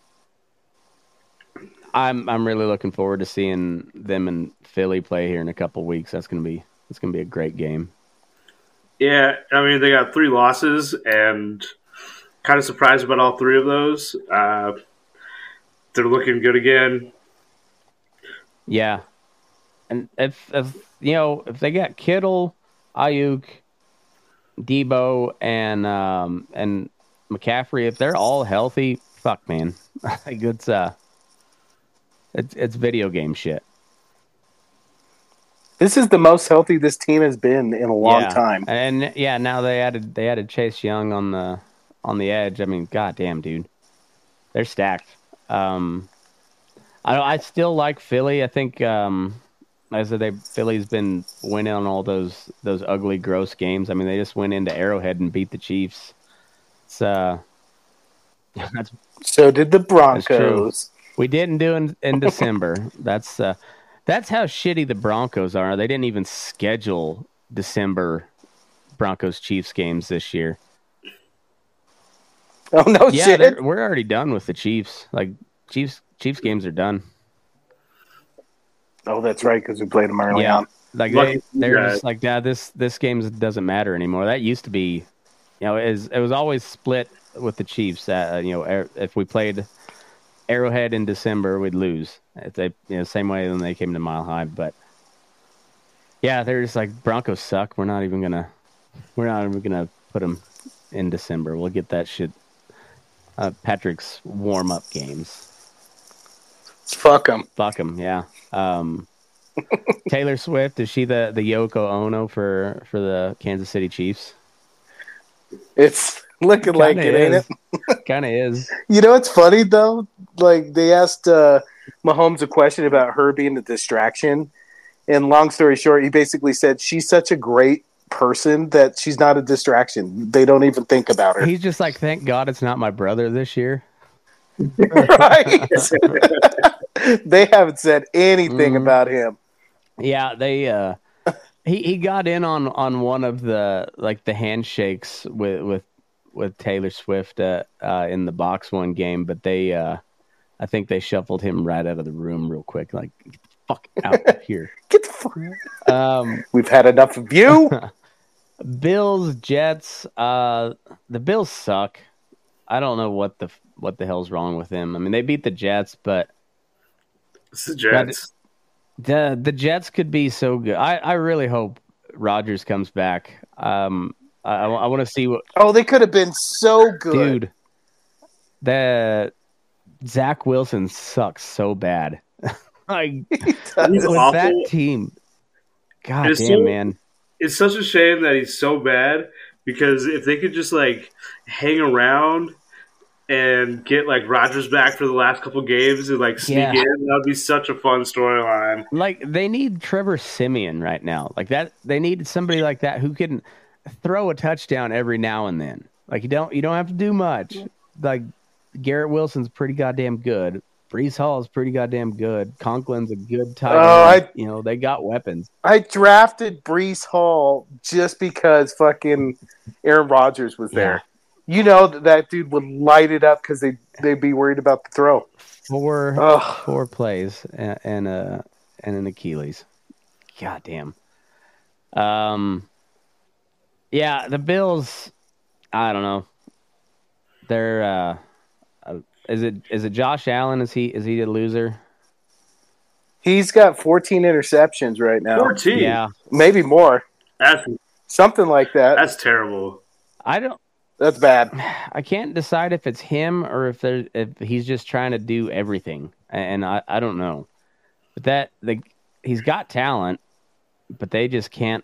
I'm I'm really looking forward to seeing them and Philly play here in a couple weeks. That's gonna be it's gonna be a great game. yeah, I mean, they got three losses, and kind of surprised about all three of those. Uh, they're looking good again. Yeah, and if if you know if they got Kittle, Ayuk, Debo, and um and McCaffrey, if they're all healthy, fuck man, like it's uh. It's it's video game shit. This is the most healthy this team has been in a long yeah. time. And yeah, now they added they added Chase Young on the on the edge. I mean, goddamn, dude, they're stacked. Um, I don't, I still like Philly. I think um, as they Philly's been winning on all those those ugly, gross games. I mean, they just went into Arrowhead and beat the Chiefs. It's uh, that's So did the That's true. Broncos. We didn't do in, in December. That's uh, that's how shitty the Broncos are. They didn't even schedule December Broncos Chiefs games this year. Oh no Yeah, shit. they're- we're already done with the Chiefs. Like Chiefs Chiefs games are done. Oh, that's right, because we played them early Yeah. on. Like Lucky they you they're guys. just like, yeah, this this game doesn't matter anymore. That used to be, you know, it was, it was always split with the Chiefs. Uh, you know, er- if we played Arrowhead in December, we'd lose. If they, you know, same way when they came to Mile High. But yeah, they're just like Broncos suck. We're not even gonna, we're not even gonna put them in December. We'll get that shit. Uh, Patrick's warm up games. Fuck them. Fuck them. Yeah. Um, Taylor Swift, is she the the Yoko Ono for for the Kansas City Chiefs? It's looking like it, ain't it? Kind of is. You know what's funny though? Like they asked uh, Mahomes a question about her being a distraction, and long story short, he basically said she's such a great person that she's not a distraction. They don't even think about her. He's just like, thank God it's not my brother this year. Right? They haven't said anything Mhm. about him. Yeah, they. Uh, he he got in on, on one of the like the handshakes with with, with Taylor Swift uh, uh, in the box one game, but they, uh, I think they shuffled him right out of the room real quick. Like, get the fuck out of here. Get the fuck. Um, We've had enough of you. Bills, Jets. Uh, the Bills suck. I don't know what the what the hell's wrong with them. I mean, they beat the Jets, but It's the Jets. The the Jets could be so good. I, I really hope Rodgers comes back. Um, I, I want to see what. Oh, they could have been so good. Dude, the Zach Wilson sucks so bad. Like He's with awful. that team, God It's damn, so- man. It's such a shame that he's so bad because if they could just like hang around and get like Rodgers back for the last couple games and like sneak Yeah. in, that would be such a fun storyline. Like they need Trevor Simeon right now. Like that, they need somebody like that who can throw a touchdown every now and then. Like you don't, you don't have to do much. Like Garrett Wilson's pretty goddamn good. Brees Hall is pretty goddamn good. Conklin's a good tight end. Oh, I- you know they got weapons. I drafted Brees Hall just because fucking Aaron Rodgers was there. You know that, that dude would light it up because they they'd be worried about the throw. Four, Ugh. four plays and, and uh and an Achilles. God damn. Um. Yeah, the Bills. I don't know. They're. Uh, uh, is it is it Josh Allen? Is he is he a loser? He's got fourteen interceptions right now, fourteen. Yeah, maybe more, That's something like that. that's terrible. I don't. That's bad. I can't decide if it's him or if there if he's just trying to do everything, and I, I don't know. But that the he's got talent, but they just can't.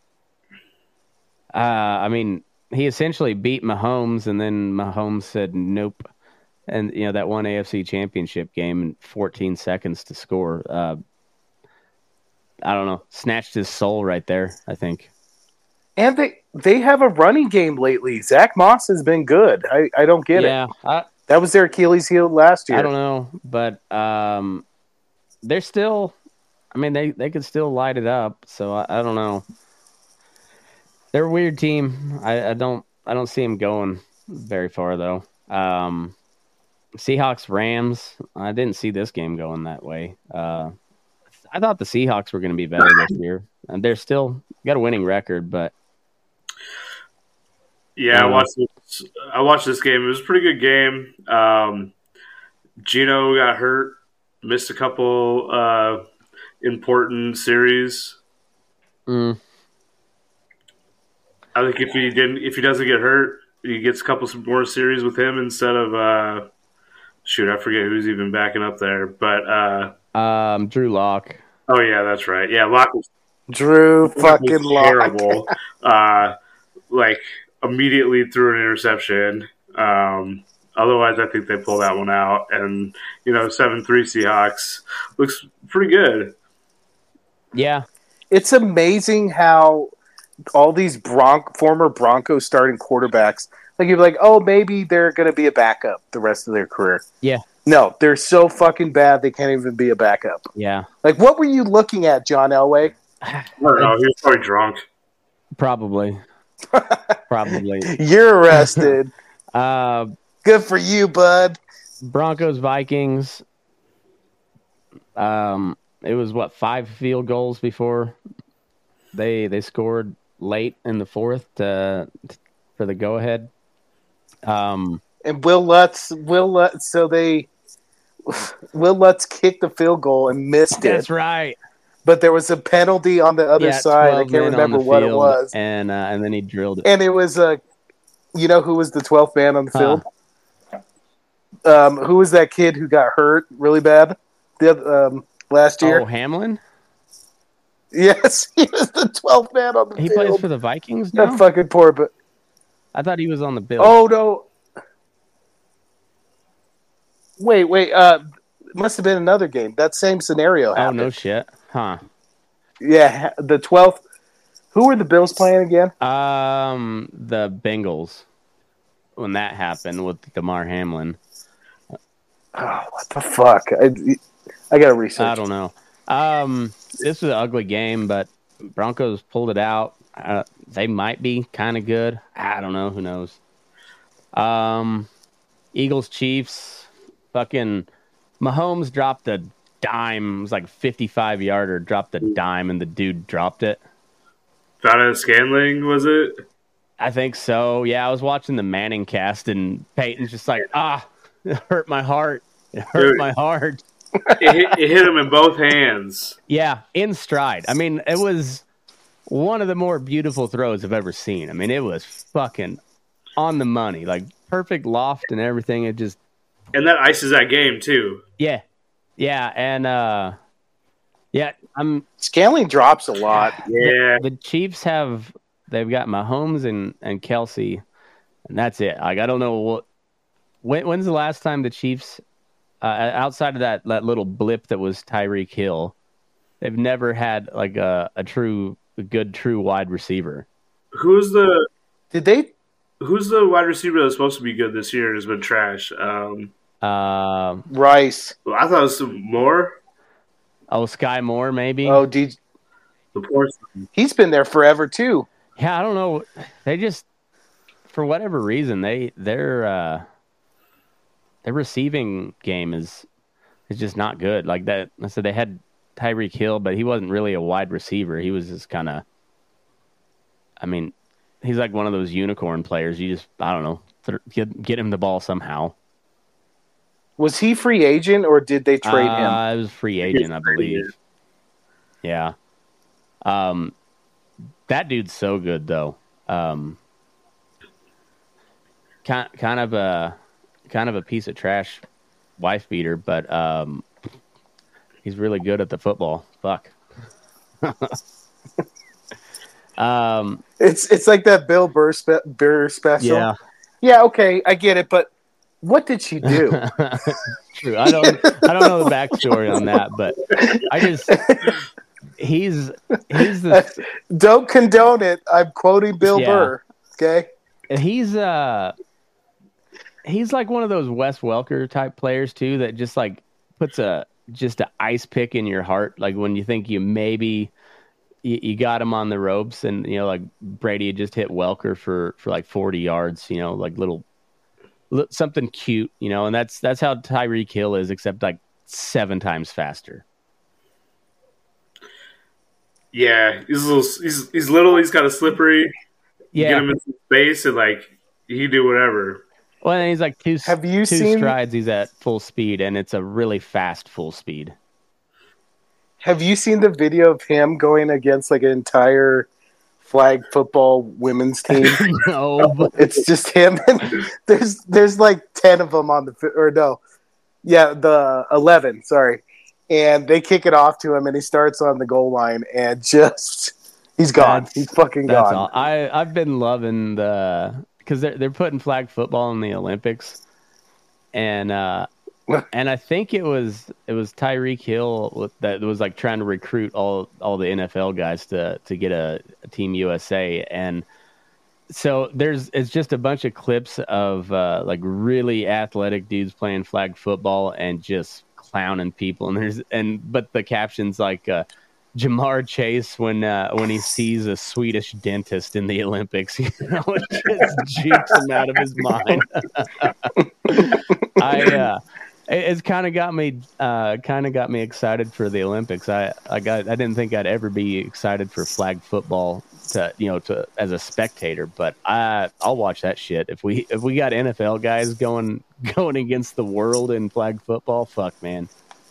Uh, I mean, he essentially beat Mahomes, and then Mahomes said nope, and you know that one A F C Championship game in fourteen seconds to score. Uh, I don't know, snatched his soul right there. I think. And they they have a running game lately. Zach Moss has been good. I, I don't get yeah, it. I, That was their Achilles heel last year. I don't know, but um, they're still. I mean, they, they could still light it up. So I, I don't know. They're a weird team. I, I don't I don't see them going very far though. Um, Seahawks Rams. I didn't see this game going that way. Uh, I thought the Seahawks were going to be better this year, and they're still got a winning record, but. Yeah, I Um, watched this, I watched this game. It was a pretty good game. Um, Gino got hurt, missed a couple uh, important series. Mm, I think if he didn't, if he doesn't get hurt, he gets a couple more series with him instead of uh, shoot. I forget who's even backing up there, but uh, um, Drew Lock. oh yeah, that's right. Yeah, Locke was, Drew Locke fucking was Lock. terrible. uh, like immediately threw an interception. Um, otherwise, I think they pull that one out. And you know, seven three Seahawks looks pretty good. Yeah, It's amazing how all these Bronc former Broncos starting quarterbacks, like you're like, oh, maybe they're going to be a backup the rest of their career. yeah, No, they're so fucking bad they can't even be a backup. yeah. Like, what were you looking at, John Elway? I don't know. He was probably drunk. Probably. Probably. You're arrested. Uh, Good for you, bud. Broncos Vikings. Um, it was what five field goals before they they scored late in the fourth to, for the go ahead. Um, And Will Lutz, Will Lutz, so they, Will Lutz kicked the field goal and missed that's it. right. But there was a penalty on the other Yeah, side. I twelve can't men on remember the what it field, was. and uh, and then he drilled it. And it was uh, you know who was the twelfth man on the Huh. field? Um, who was that kid who got hurt really bad the other, um, last year? Oh, Hamlin. Yes, he was the twelfth man on the He field. plays for the Vikings That now. fucking poor, but I thought he was on the Bills. oh no! Wait, wait. Uh, it must have been another game. That same scenario oh happened. no shit, huh? Yeah, the twelfth. Who were the Bills playing again? Um, the Bengals when that happened with Damar Hamlin. Oh, what the fuck? I, I gotta research. I don't know. Um, this was an ugly game, but Broncos pulled it out. Uh, they might be kind of good. I don't know. Who knows? Um, Eagles Chiefs. Fucking Mahomes dropped a dime. It was like fifty-five yarder. Dropped a dime, and the dude dropped it. Donna Scanling, was it? I think so. Yeah, I was watching the Manning cast, and Peyton's just like, ah, it hurt my heart. It hurt Dude. my heart. it, hit, it hit him in both hands. Yeah, in stride. I mean, it was one of the more beautiful throws I've ever seen. I mean, it was fucking on the money, like perfect loft and everything. It just and that ices that game too. Yeah, yeah, and uh, yeah, I'm. Scanling drops a lot. Yeah, the, the Chiefs have they've got Mahomes and and Kelsey, and that's it. Like I don't know what. When, when's the last time the Chiefs, uh, outside of that that little blip that was Tyreek Hill, they've never had like a a true a good true wide receiver. Who's the? Did they? Who's the wide receiver that's supposed to be good this year and has been trash? Um, Uh, Rice. well, I thought it was some more. oh, Sky Moore maybe. Oh, D- The poor son. he's been there forever too. Yeah, I don't know. They just, for whatever reason, they their uh, their receiving game is is just not good. Like that, I said they had Tyreek Hill, but he wasn't really a wide receiver. He was just kind of. I mean, he's like one of those unicorn players. You just, I don't know, th- get get him the ball somehow. Was he free agent or did they trade uh, him? It was free agent, I believe. Yeah. Um, that dude's so good though. Um, kind kind of a kind of a piece of trash, wife beater, but um, he's really good at the football. Fuck. um, It's it's like that Bill Burr, spe- Burr special. yeah. Yeah, okay, I get it, but what did she do? True. I don't. I don't know the backstory on that, but I just he's he's the Don't condone it. I'm quoting Bill Yeah. Burr. Okay. he's uh he's like one of those Wes Welker type players too that just like puts a just an ice pick in your heart. Like when you think you maybe you, you got him on the ropes, and you know like Brady had just hit Welker for for like forty yards. You know, like little. Something cute, you know, and that's that's how Tyreek Hill is, except like seven times faster. Yeah, he's a little, he's he's little. He's kind of slippery. You Yeah. get him in space and like he can do whatever. Well, and he's like two, Have you two seen- strides. He's at full speed, and it's a really fast full speed. Have you seen the video of him going against like an entire flag football women's team? No, but It's just him, and there's there's like ten of them on the fi- or no, yeah, the eleven. Sorry, and they kick it off to him, and he starts on the goal line, and just he's gone. That's- he's fucking that's gone. all. I I've been loving the because they're they're putting flag football in the Olympics, and uh, and I think it was it was Tyreek Hill with, that was like trying to recruit all all the N F L guys to to get a, a Team U S A, and so there's it's just a bunch of clips of uh, like really athletic dudes playing flag football and just clowning people, and there's and but the captions like. Uh, Jamar Chase when uh, when he sees a Swedish dentist in the Olympics, you know, it just jukes him out of his mind. I uh, it, it's kind of got me uh, kind of got me excited for the Olympics. I I got I didn't think I'd ever be excited for flag football to you know to as a spectator, but I I'll watch that shit if we if we got N F L guys going going against the world in flag football. Fuck man,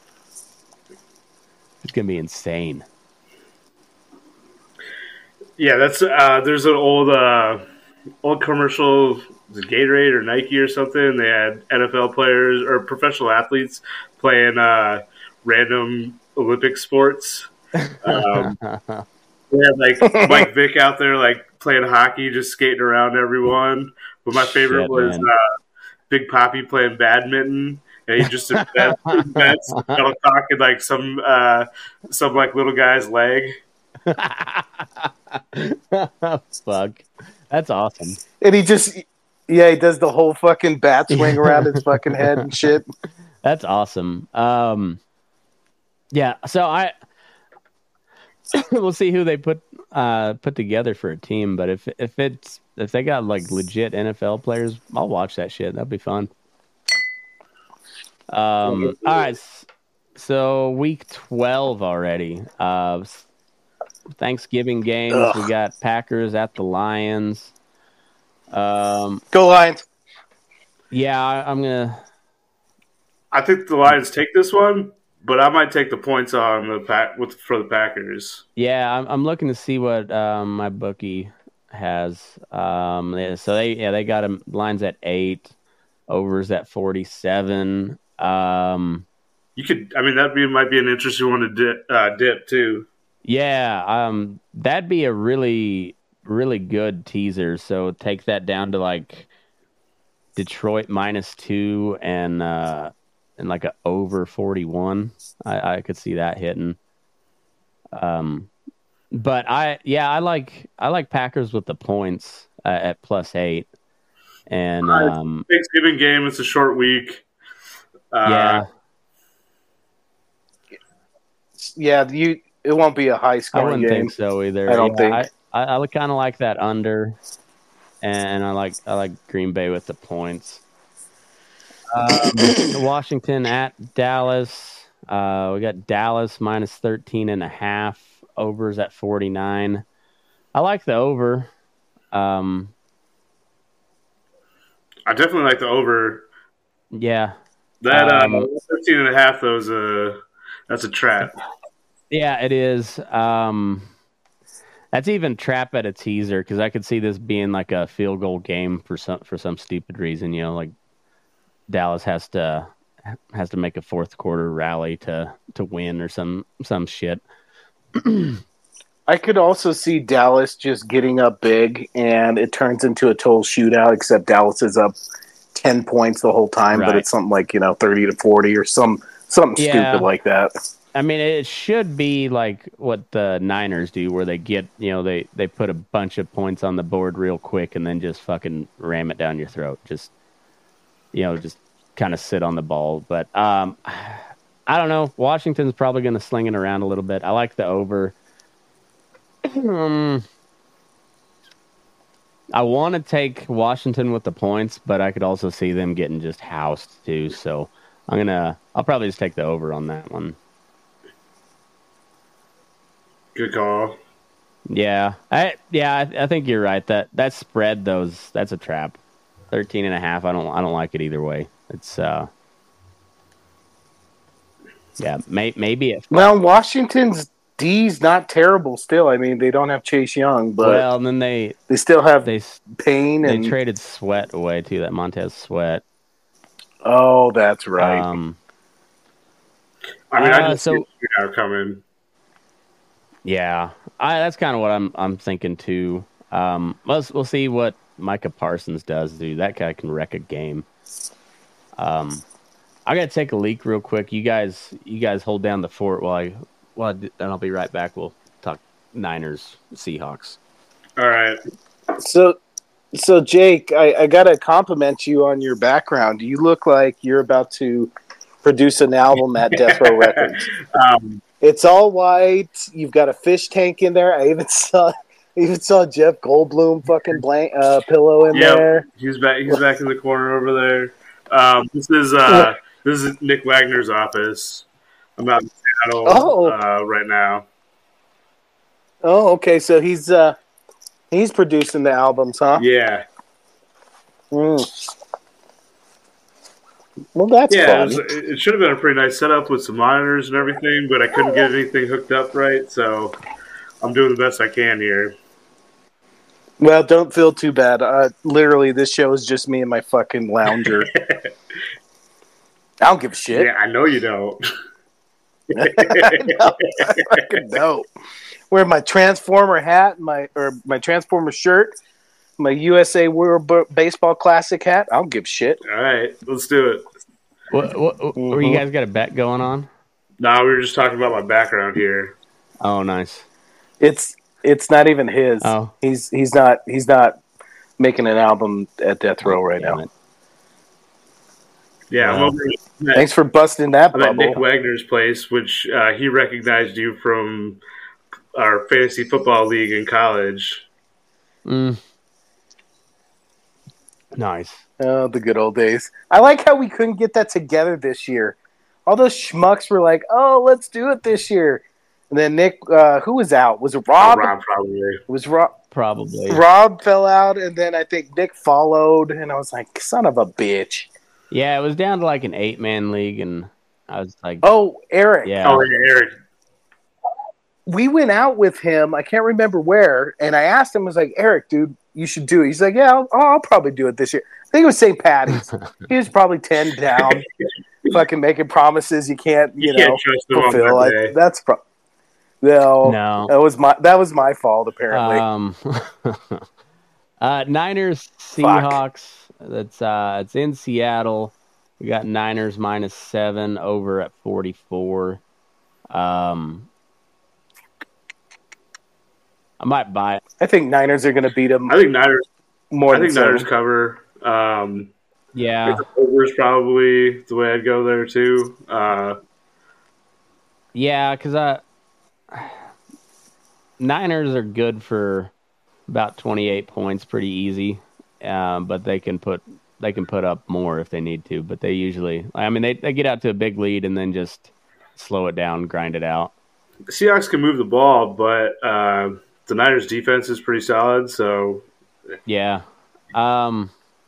it's gonna be insane. Yeah, that's uh, there's an old uh, old commercial, was it Gatorade or Nike or something. They had N F L players or professional athletes playing uh, random Olympic sports. Um, they had like Mike Vick out there like playing hockey, just skating around everyone. But my favorite Shit, was man. uh, Big Poppy playing badminton. And he just invents, invents talking like some uh, some like little guy's leg. Fuck. That's awesome. And he just, yeah, he does the whole fucking bat swing around his fucking head and shit. That's awesome. Um, yeah, so I we'll see who they put uh, put together for a team, but if if it's if they got like legit N F L players, I'll watch that shit. That'd be fun. Um, all right, s- so week twelve already. Uh, Thanksgiving games. Ugh. We got Packers at the Lions. Um, Go Lions. yeah, I, I'm gonna. I think the Lions take this one, but I might take the points on the pack with for the Packers. Yeah, I'm, I'm looking to see what um, my bookie has. Um, yeah, so they yeah they got them lines at eight, overs at forty-seven. Um, You could, I mean, that be might be an interesting one to dip, uh, dip too. yeah, um, that'd be a really really good teaser. So take that down to like Detroit minus two and uh, and like a over forty-one. I, I could see that hitting. Um. But I, yeah, I like I like Packers with the points uh, at plus eight, and um, Thanksgiving game. It's a short week. Uh, yeah, Yeah, you. It won't be a high I scoring wouldn't game. think so either. I don't Yeah, think. I I, I kind of like that under, and I like I like Green Bay with the points. Um, Washington at Dallas. Uh, we got Dallas minus thirteen and a half. Overs at forty-nine. I like the over. Um, I definitely like the over. yeah. That Um, um, fifteen and a half, though, is a that's a trap. Yeah, it is. Um, that's even trap at a teaser because I could see this being like a field goal game for some for some stupid reason. You know, like Dallas has to has to make a fourth quarter rally to to win or some some shit. I could also see Dallas just getting up big and it turns into a total shootout, except Dallas is up ten points the whole time, Right. but it's something like, you know, thirty to forty or some something Yeah. stupid like that. I mean, it should be like what the Niners do, where they get, you know, they, they put a bunch of points on the board real quick and then just fucking ram it down your throat. Just, you know, just kind of sit on the ball. But um, I don't know. Washington's probably going to sling it around a little bit. I like the over. um, I want to take Washington with the points, but I could also see them getting just housed too. So I'm gonna, I'll probably just take the over on that one. Good call. Yeah, I yeah, I, I think you're right. That that spread, those that's a trap. Thirteen and a half. I don't I don't like it either way. It's uh, yeah, may, maybe it. Well, Washington's D's not terrible still. I mean, they don't have Chase Young, but Well, and then they they still have they Payne they and traded Sweat away too. That Montez Sweat. oh, that's right. Um, I mean, I Uh, just so- see it now coming. yeah, I that's kind of what I'm I'm thinking too. Um, let's we'll see what Micah Parsons does. Dude, that guy can wreck a game. Um, I gotta take a leak real quick. You guys, you guys hold down the fort while I, while I, and I'll be right back. We'll talk Niners, Seahawks. All right. So, so Jake, I, I gotta compliment you on your background. You look like you're about to produce an album at Death Row Records. Um, It's all white. You've got a fish tank in there. I even saw, I even saw Jeff Goldblum fucking blank uh, pillow in yeah, there. he's back. He's back in the corner over there. Um, this is uh, this is Nick Wagner's office. I'm out in Seattle Oh. uh, right now. Oh, okay. So he's uh, he's producing the albums, huh? Yeah, Mm. Well, that's yeah. fun. It, was- it should have been a pretty nice setup with some monitors and everything, but I couldn't get anything hooked up right, so I'm doing the best I can here. Well, don't feel too bad. Uh, literally, this show is just me and my fucking lounger. I don't give a shit. Yeah, I know you don't. I fucking know. Wear my Transformer hat, my or my Transformer shirt, my U S A World B- Baseball Classic hat. I don't give a shit. All right, let's do it. What, what, what Mhm. you guys got a bet going on? No, we were just talking about my background here. Oh, nice. It's it's not even his. Oh. He's he's not he's not making an album at Death Row right Damn now. it. Yeah, I'm Wow. over at, Thanks for busting that I'm at Nick bubble. Wagner's place, which uh, he recognized you from our fantasy football league in college. Mm. Nice. Oh, the good old days. I like how we couldn't get that together this year. All those schmucks were like, "Oh, let's do it this year." And then Nick, uh, who was out? Was it Rob? Rob, probably. It was Rob. Probably. Rob fell out, and then I think Nick followed, and I was like, "Son of a bitch!" Yeah, it was down to like an eight man league, and I was like, Oh, Eric. yeah. Oh, yeah, Eric. We went out with him. I can't remember where. And I asked him, I was like, Eric, dude, you should do it. He's like, yeah, I'll, I'll probably do it this year. I think it was Saint Patty's. He was probably ten down, fucking making promises you can't, you, You know, can't trust him on fulfill. that I, day. that's pro- no, No. That was my that was my fault apparently. Um, uh, Niners Seahawks. That's uh, it's in Seattle. We got Niners minus seven over at forty-four. Um, I might buy it. I think Niners are going to beat them I think Niners. more I than think Niners seven. cover. Um, Yeah, over is probably the way I'd go there too. Uh, yeah, because I Niners are good for about twenty-eight points, pretty easy. Um, but they can put they can put up more if they need to. But they usually, I mean, they they get out to a big lead and then just slow it down, grind it out. the Seahawks can move the ball, but uh, the Niners' defense is pretty solid. So Yeah. Um,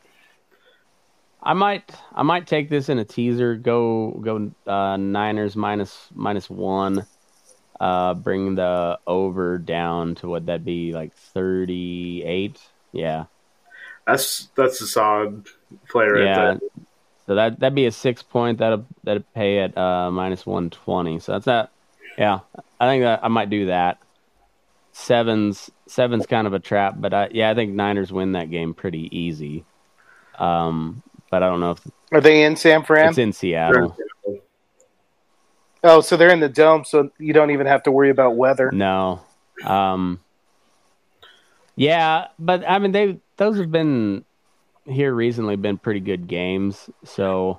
I might I might take this in a teaser. Go go uh, Niners minus minus one. Uh, bring the over down to what that'd be like thirty-eight. Yeah. that's that's a solid play right Yeah. there. So that that'd be a six point. That'd that'd pay at uh, minus one twenty. So that's that. Yeah, I think that I might do that. Sevens sevens kind of a trap, but I, yeah, I think Niners win that game pretty easy. Um, but I don't know if Are they in San Fran? it's in Seattle. Oh, so they're in the dome, so you don't even have to worry about weather. No. Um, yeah, but I mean they those have been here recently been pretty good games. So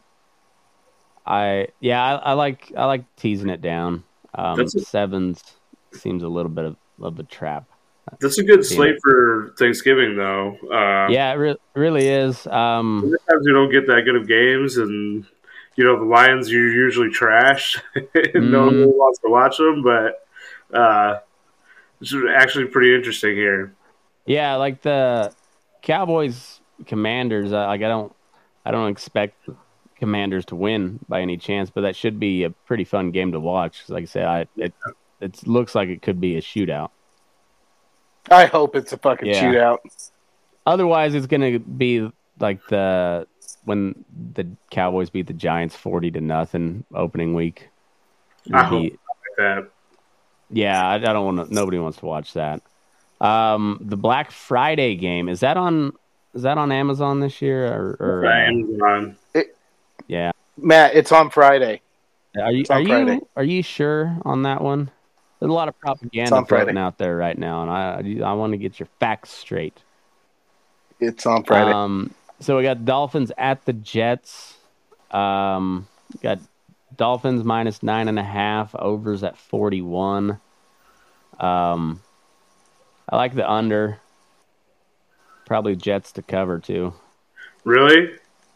I yeah, I, I like I like teasing it down. Um, That's a- sevens seems a little bit of, of a trap. That's a good slate for Thanksgiving, though. Uh, Yeah, it re- really is. Um, Sometimes you don't get that good of games, and you know the Lions you usually trash, and no one Mhm. wants to watch them. But uh, it's actually pretty interesting here. yeah, like the Cowboys Commanders. uh, Like I don't I don't expect Commanders to win by any chance, but that should be a pretty fun game to watch. Like I said, I it it looks like it could be a shootout. I hope it's a fucking Yeah. shootout. Otherwise, it's going to be like the when the Cowboys beat the Giants forty to nothing opening week. I hope He- like that. yeah, I, I don't want to. Nobody wants to watch that. Um, the Black Friday game is that on? Is that on Amazon this year? Or, or uh, Amazon. yeah, Matt, it's on Friday. are you It's on are Friday. you are you sure on that one? There's a lot of It's propaganda on Friday. floating out there right now, and I I want to get your facts straight. It's on Friday. Um, so we got Dolphins at the Jets. Um, got Dolphins minus nine and a half. Overs at forty-one. Um, I like the under. Probably Jets to cover too. Really?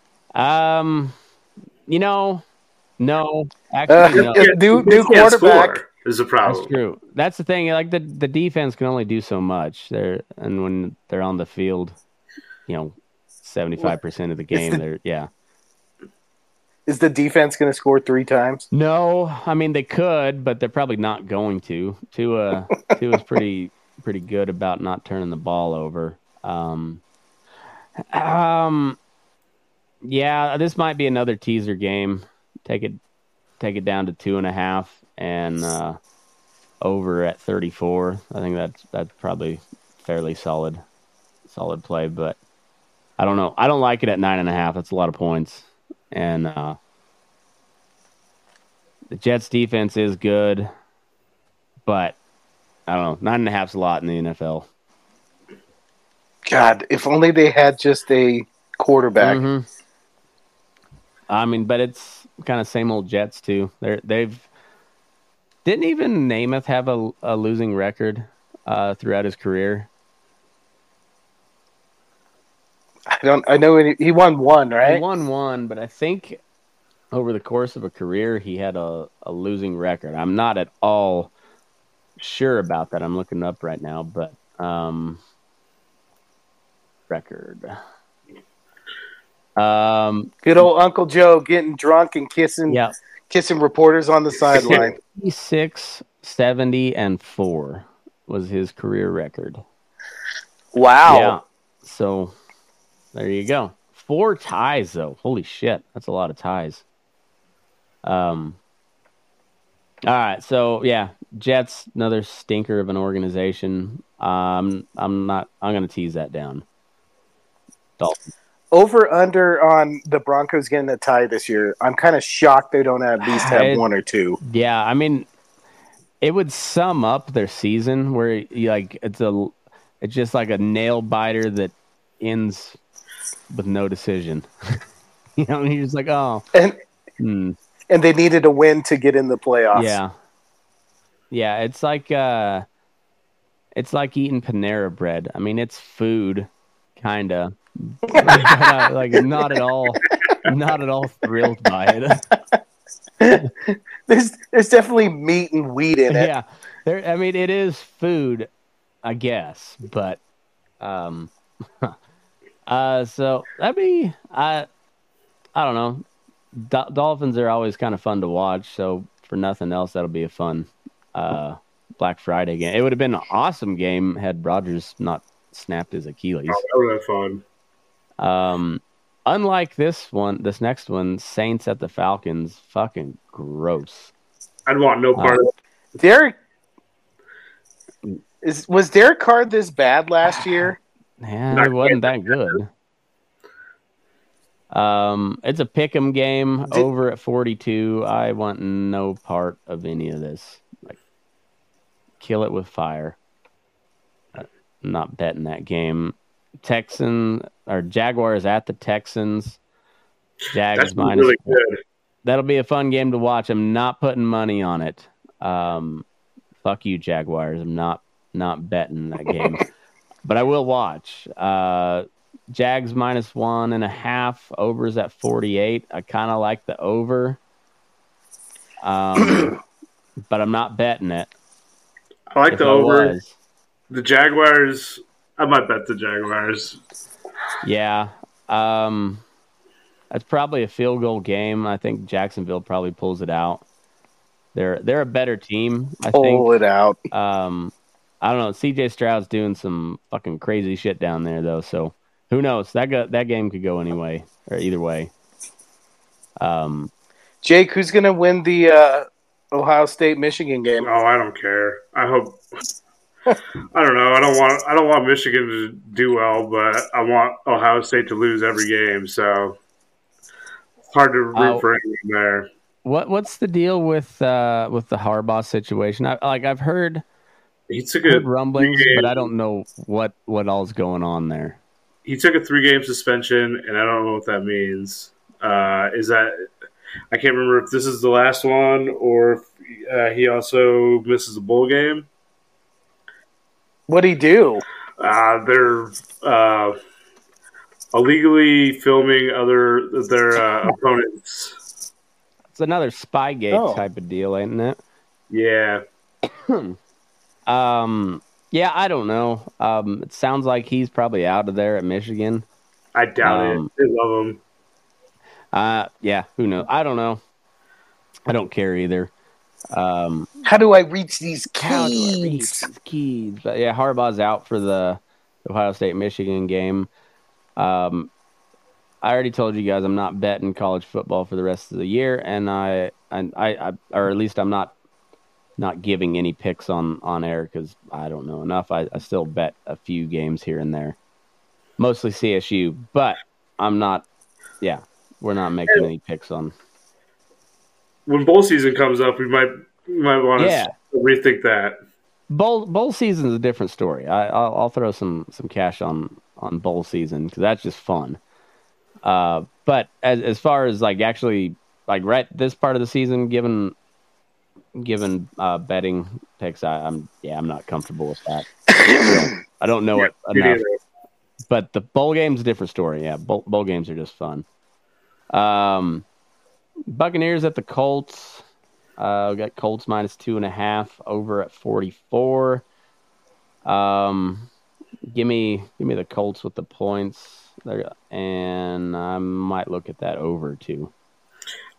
Um, you know, no, Uh, actually no. yeah, new They new can't quarterback. score is the problem. That's true. That's the thing. Like the the defense can only do so much. They're and when they're on the field, you know, seventy five percent of the game, the- they're yeah. Is the defense going to score three times? No, I mean they could, but they're probably not going to. Tua Tua's pretty pretty good about not turning the ball over. Um, um, yeah, this might be another teaser game. Take it take it down to two and a half and uh, over at thirty four. I think that's that's probably fairly solid solid play, but I don't know. I don't like it at nine and a half. That's a lot of points. And uh, the Jets defense is good, but I don't know. Nine and a half's a lot in the N F L. God, if only they had just a quarterback. Mhm. I mean, but it's kind of same old Jets too. They're they've didn't even Namath have a, a losing record uh, throughout his career. I don't. I know he, he won one, right? He won one, but I think over the course of a career he had a, a losing record. I'm not at all sure about that. I'm looking it up right now, but um, record. Um, Good old Uncle Joe getting drunk and kissing yeah, kissing reporters on the sideline. six, seventy, and four was his career record. Wow. Yeah. So there you go. Four ties, though. Holy shit. That's a lot of ties. Um. All right. So, yeah, Jets, another stinker of an organization. Um, I'm not, I'm going to tease that down. Dolphins. Over under on the Broncos getting a tie this year. I'm kind of shocked they don't at least have It- one or two. Yeah, I mean, it would sum up their season where you like it's a, it's just like a nail biter that ends with no decision. You know, and you're just like, oh, And hmm, and they needed a win to get in the playoffs. yeah, yeah. It's like uh, it's like eating Panera bread. I mean, it's food, kinda, but, uh, like not at all, not at all thrilled by it. There's there's definitely meat and wheat in it. Yeah, there. I mean, it is food, I guess, but um, uh, so that'd be I, I don't know. Do- Dolphins are always kind of fun to watch. So for nothing else, that'll be a fun uh Black Friday game. It would have been an awesome game had Rodgers not snapped his Achilles. Oh, that would have been fun. Um, unlike this one, this next one, Saints at the Falcons, fucking gross. I'd want no part of it. Derek is was Derek Carr this bad last year? Yeah, Not it wasn't that good. Um, it's a pick'em game Did- over at forty-two. I want no part of any of this. Like, kill it with fire. I'm not betting that game. Texan or Jaguars at the Texans. Jags That's minus. really good. That'll be a fun game to watch. I'm not putting money on it. Um, fuck you, Jaguars. I'm not not betting that game, but I will watch. Uh, Jags minus one and a half. Overs at forty-eight. I kind of like the over, um, but I'm not betting it. I like If the I over. was, The Jaguars, I might bet the Jaguars. yeah. Um, that's probably a field goal game. I think Jacksonville probably pulls it out. They're they're a better team. I think. Pull it out. Um, I don't know. C J Stroud's doing some fucking crazy shit down there, though. So who knows? That go, that game could go anyway or either way. Um, Jake, who's gonna win the uh, Ohio State Michigan game? Oh, I don't care. I hope. I don't know. I don't want. I don't want Michigan to do well, but I want Ohio State to lose every game. So it's hard to root Oh. for anyone there. what what's the deal with uh, with the Harbaugh situation? I, like I've heard He took heard a rumblings, three-game- but I don't know what what all's going on there. He took a three game suspension, and I don't know what that means. Uh, is that I can't remember if this is the last one or if uh, he also misses a bowl game. What'd he do? Uh, they're uh, illegally filming other their uh, opponents. It's another Spygate Oh. type of deal, ain't it? Yeah, Um, yeah, I don't know. Um, it sounds like he's probably out of there at Michigan. I doubt Um, it. They love him. Uh, yeah, who knows? I don't know. I don't care either. Um, How do I reach these how do I reach keys? these keys? But yeah, Harbaugh's out for the Ohio State Michigan game. Um, I already told you guys I'm not betting college football for the rest of the year, and I, and I, I or at least I'm not not giving any picks on on air because I don't know enough. I, I still bet a few games here and there, mostly C S U, but I'm not. Yeah, we're not making any picks on. When bowl season comes up, we might we might want to Yeah. rethink that. Bowl bowl season is a different story. I, I'll, I'll throw some some cash on on bowl season because that's just fun. Uh, but as as far as like actually like right this part of the season, given given uh, betting picks, I, I'm yeah I'm not comfortable with that. So, I don't know it Me enough. neither. But the bowl game's a different story. Yeah, bowl, bowl games are just fun. Um, Buccaneers at the Colts. Uh, we got Colts minus two and a half over at forty-four. Um, give me give me the Colts with the points there, and I might look at that over too.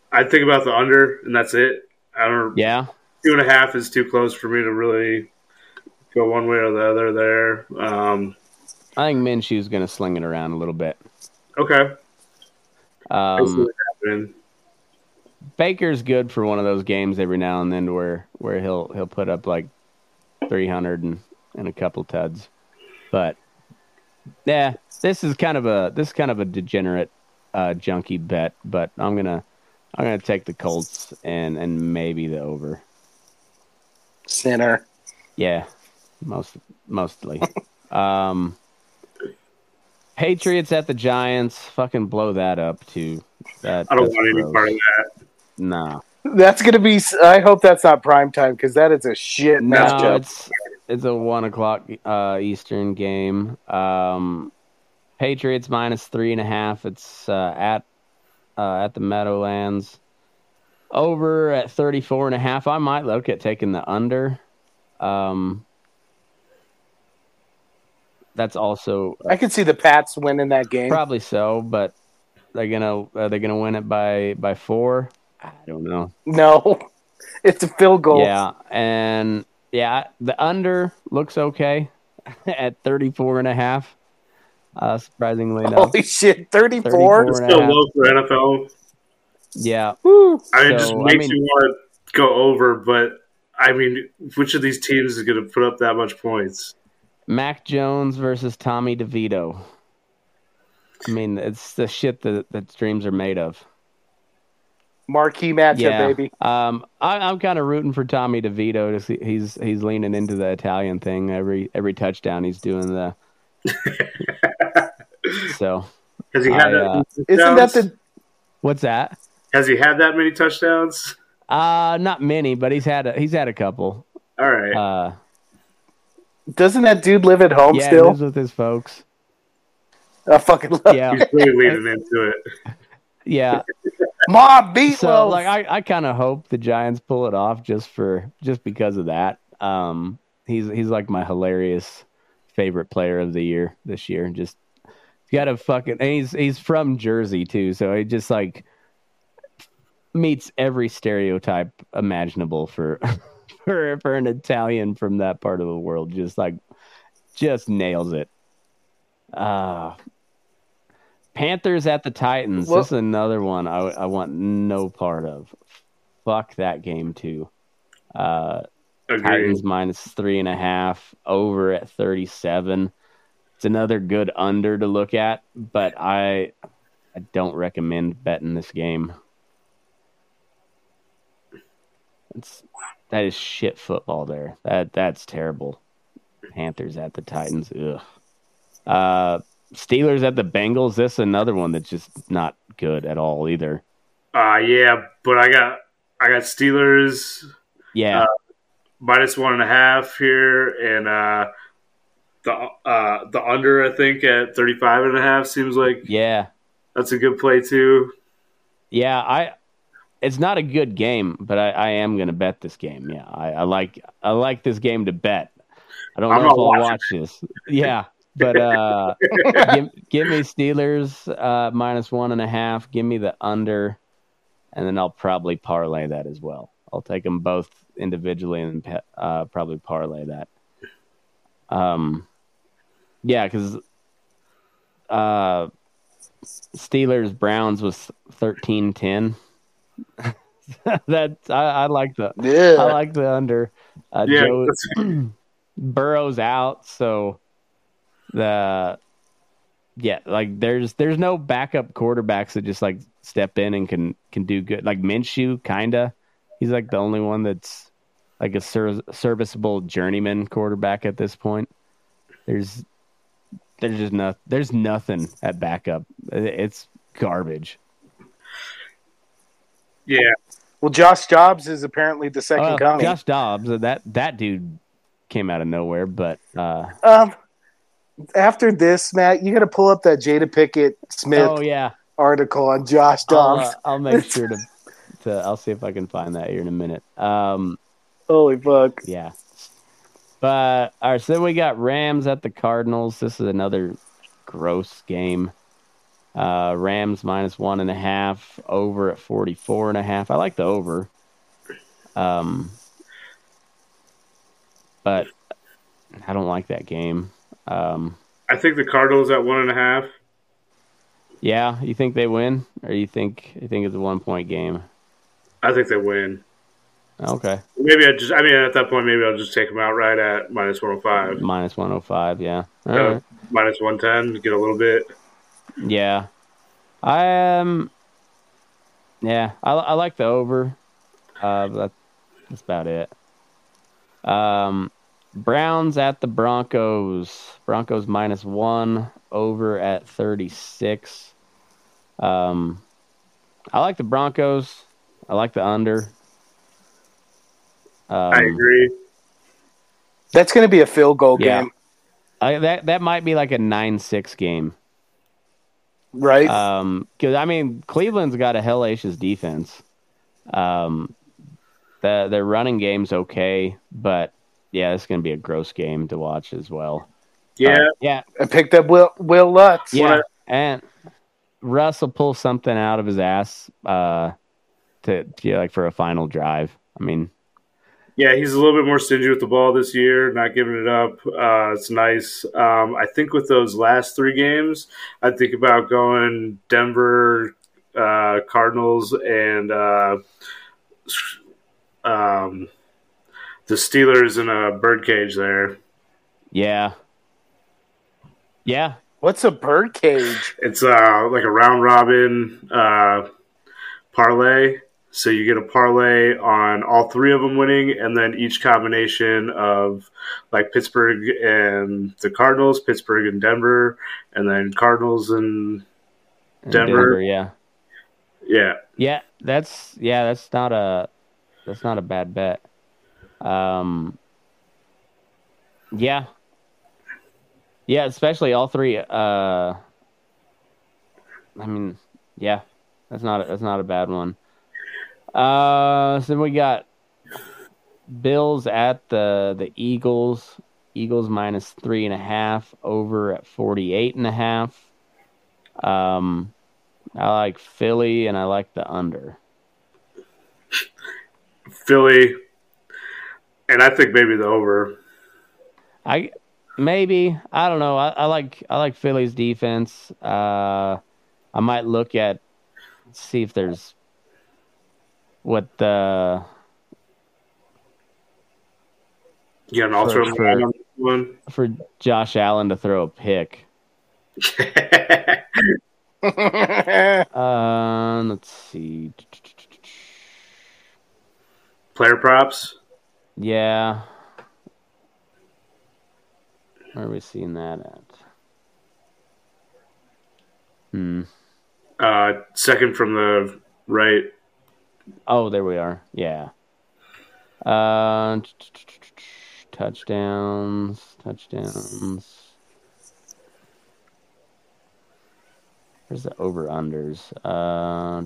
I think about the under, and that's it. I don't. Yeah. Two and a half is too close for me to really go one way or the other there. Um, I think Minshew's going to sling it around a little bit. okay. I see Um, it happening. Baker's good for one of those games every now and then where, where he'll he'll put up like three hundred and, and a couple tuds. But yeah, this is kind of a this is kind of a degenerate uh, junkie bet, but I'm gonna I'm gonna take the Colts and, and maybe the over. Sinner. Yeah, most mostly. um, Patriots at the Giants, fucking blow that up too. That, I don't that's want any gross. part of that. No, That's gonna be. I hope that's not prime time because that is a shit no, matchup. it's it's a one o'clock uh, Eastern game. Um, Patriots minus three and a half. It's uh, at uh, at the Meadowlands. Over at thirty-four and a half. I might look at taking the under. Um, that's also I could see the Pats winning that game. probably so, but they're gonna are they gonna win it by by four? I don't know. No, it's a field goal. Yeah, and yeah, the under looks okay at thirty-four and a half. Uh, surprisingly enough. Holy shit, thirty-four. thirty-four. It's still low for N F L. Yeah. Woo. I mean, it So, just I makes mean- you want to go over, but I mean, which of these teams is going to put up that much points? Mac Jones versus Tommy DeVito. I mean, it's the shit that, that dreams are made of. Marquee matchup, Yeah. baby. Um, I, I'm kind of rooting for Tommy DeVito. To see, he's he's leaning into the Italian thing. Every every touchdown, he's doing the. So Has he had I, that? uh, many Isn't that touchdowns? the? what's that? Has he had that many touchdowns? Uh not many, but he's had a, he's had a couple. All right. Uh, Doesn't that dude live at home yeah, still? lives with his folks. I fucking love. Yeah, He's really leaning into it. yeah. Mom, beat So like I, I kind of hope the Giants pull it off just for just because of that. Um, he's he's like my hilarious favorite player of the year this year. Just he's got a fucking and he's he's from Jersey too, so he just like meets every stereotype imaginable for for for an Italian from that part of the world. Just like just nails it. Uh Panthers at the Titans. Well- this is another one I, I want no part of. Fuck that game too. Uh, Agreed. Titans minus three and a half, over at thirty-seven. It's another good under to look at, but I I don't recommend betting this game. It's that is shit football there. That that's terrible. Panthers at the Titans. Ugh. Uh, Steelers at the Bengals. This is another one that's just not good at all either. Uh, yeah, but I got I got Steelers Yeah, Uh, minus one and a half here, and uh, the uh, the under I think at thirty five and a half seems like yeah, that's a good play too. yeah. I. It's not a good game, but I, I am going to bet this game. Yeah, I, I like I like this game to bet. I don't I'm know if not I'll watching watch this. Yeah, but uh, give, give me Steelers uh, minus one and a half. Give me the under, and then I'll probably parlay that as well. I'll take them both individually and pe- uh, probably parlay that. Um, yeah, because uh, Steelers Browns was thirteen ten. that I, I like the Yeah. I like the under. Uh, Yeah, Joe that's- Burrow's out, so the yeah, like there's there's no backup quarterbacks that just like step in and can can do good. Like Minshew, kinda. He's like the only one that's like a ser- serviceable journeyman quarterback at this point. There's there's just no there's nothing at backup. It's garbage. yeah, Well, Josh Jobs is apparently the second Uh, coming. Josh Dobbs, that that dude came out of nowhere, but uh, Um, after this, Matt, you got to pull up that Jada Pickett Smith oh yeah, article on Josh I'll, Dobbs. uh, I'll make sure to, to. I'll see if I can find that here in a minute. Um, Holy fuck! yeah, but all right. So then we got Rams at the Cardinals. This is another gross game. Uh, Rams minus one and a half, over at forty-four and a half. I like the over. Um, but I don't like that game. Um, I think the Cardinals at one and a half. yeah, you think they win, or you think you think it's a one point game? I think they win. Okay, Maybe I just. I mean, at that point, maybe I'll just take them out right at minus one hundred five. minus one hundred five. Yeah, all Uh, right. minus one ten to get a little bit. Yeah, I um, yeah, I, I like the over. Uh, but that's, that's about it. Um, Browns at the Broncos. Broncos minus one, over at thirty-six. Um, I like the Broncos. I like the under. Um, I agree. That's going to be a field goal Yeah. game, I, that that might be like a nine six game. right? Um, because I mean, Cleveland's got a hellacious defense. Um, the their running game's okay, but yeah, it's going to be a gross game to watch as well. Yeah, Uh, yeah, I picked up Will Will Lutz. yeah, and Russ will pull something out of his ass uh, to yeah, like for a final drive. I mean, yeah. He's a little bit more stingy with the ball this year, not giving it up. Uh, it's nice. Um, I think with those last three games, I think about going Denver, uh, Cardinals, and uh, um, the Steelers in a birdcage there. yeah, yeah, What's a bird cage? It's uh, like a round robin uh, parlay. So you get a parlay on all three of them winning, and then each combination of like Pittsburgh and the Cardinals, Pittsburgh and Denver, and then Cardinals and and Denver. yeah, yeah. yeah. That's yeah, that's not a that's not a bad bet. Um, yeah, yeah, especially all three. Uh, I mean, yeah, that's not a, that's not a bad one. Uh, so then we got Bills at the the Eagles. Eagles minus three and a half, over at forty eight and a half. Um, I like Philly and I like the under. Philly, and I think maybe the over. I maybe I don't know. I, I like I like Philly's defense. Uh, I might look at see if there's what the You got an alternate for- line on this one. for Josh Allen to throw a pick. Uh, let's see. Player props. Yeah. Where are we seeing that at? Hmm. Uh, second from the right. Oh, there we are. Yeah. Uh, touchdowns. Touchdowns. Where's the over-unders? Uh,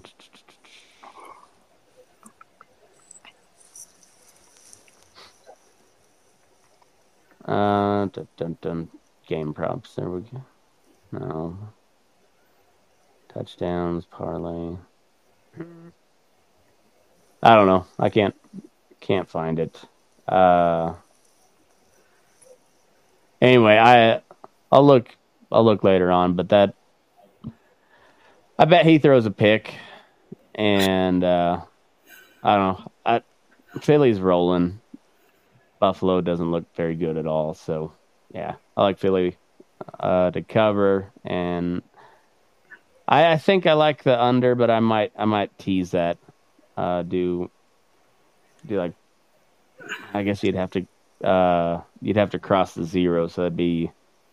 uh, dun, dun, dun. Game props. There we go. No. Touchdowns, parlay. I don't know. I can't can't find it. Uh, anyway, I I'll look I'll look later on, but that I bet he throws a pick, and uh, I don't know. I, Philly's rolling. Buffalo doesn't look very good at all, so yeah, I like Philly uh, to cover, and I, I think I like the under, but I might I might tease that. Uh, do do like I guess you'd have to uh, you'd have to cross the zero, so that'd be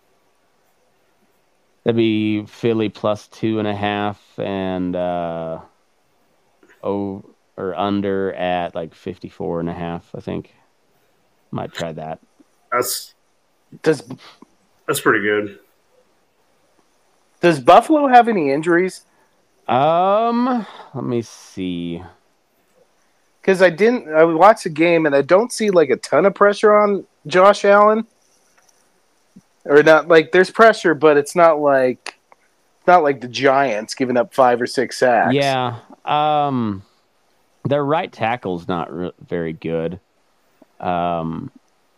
that'd be Philly plus two and a half and uh, oh or under at like fifty four and a half. I think might try that. That's Does that's pretty good. Does Buffalo have any injuries? Um, let me see. Because I didn't. I watched the game and I don't see like a ton of pressure on Josh Allen, or not. Like there's pressure, but it's not like not like the Giants giving up five or six sacks. Yeah. Um, their right tackle's not re- very good. Um,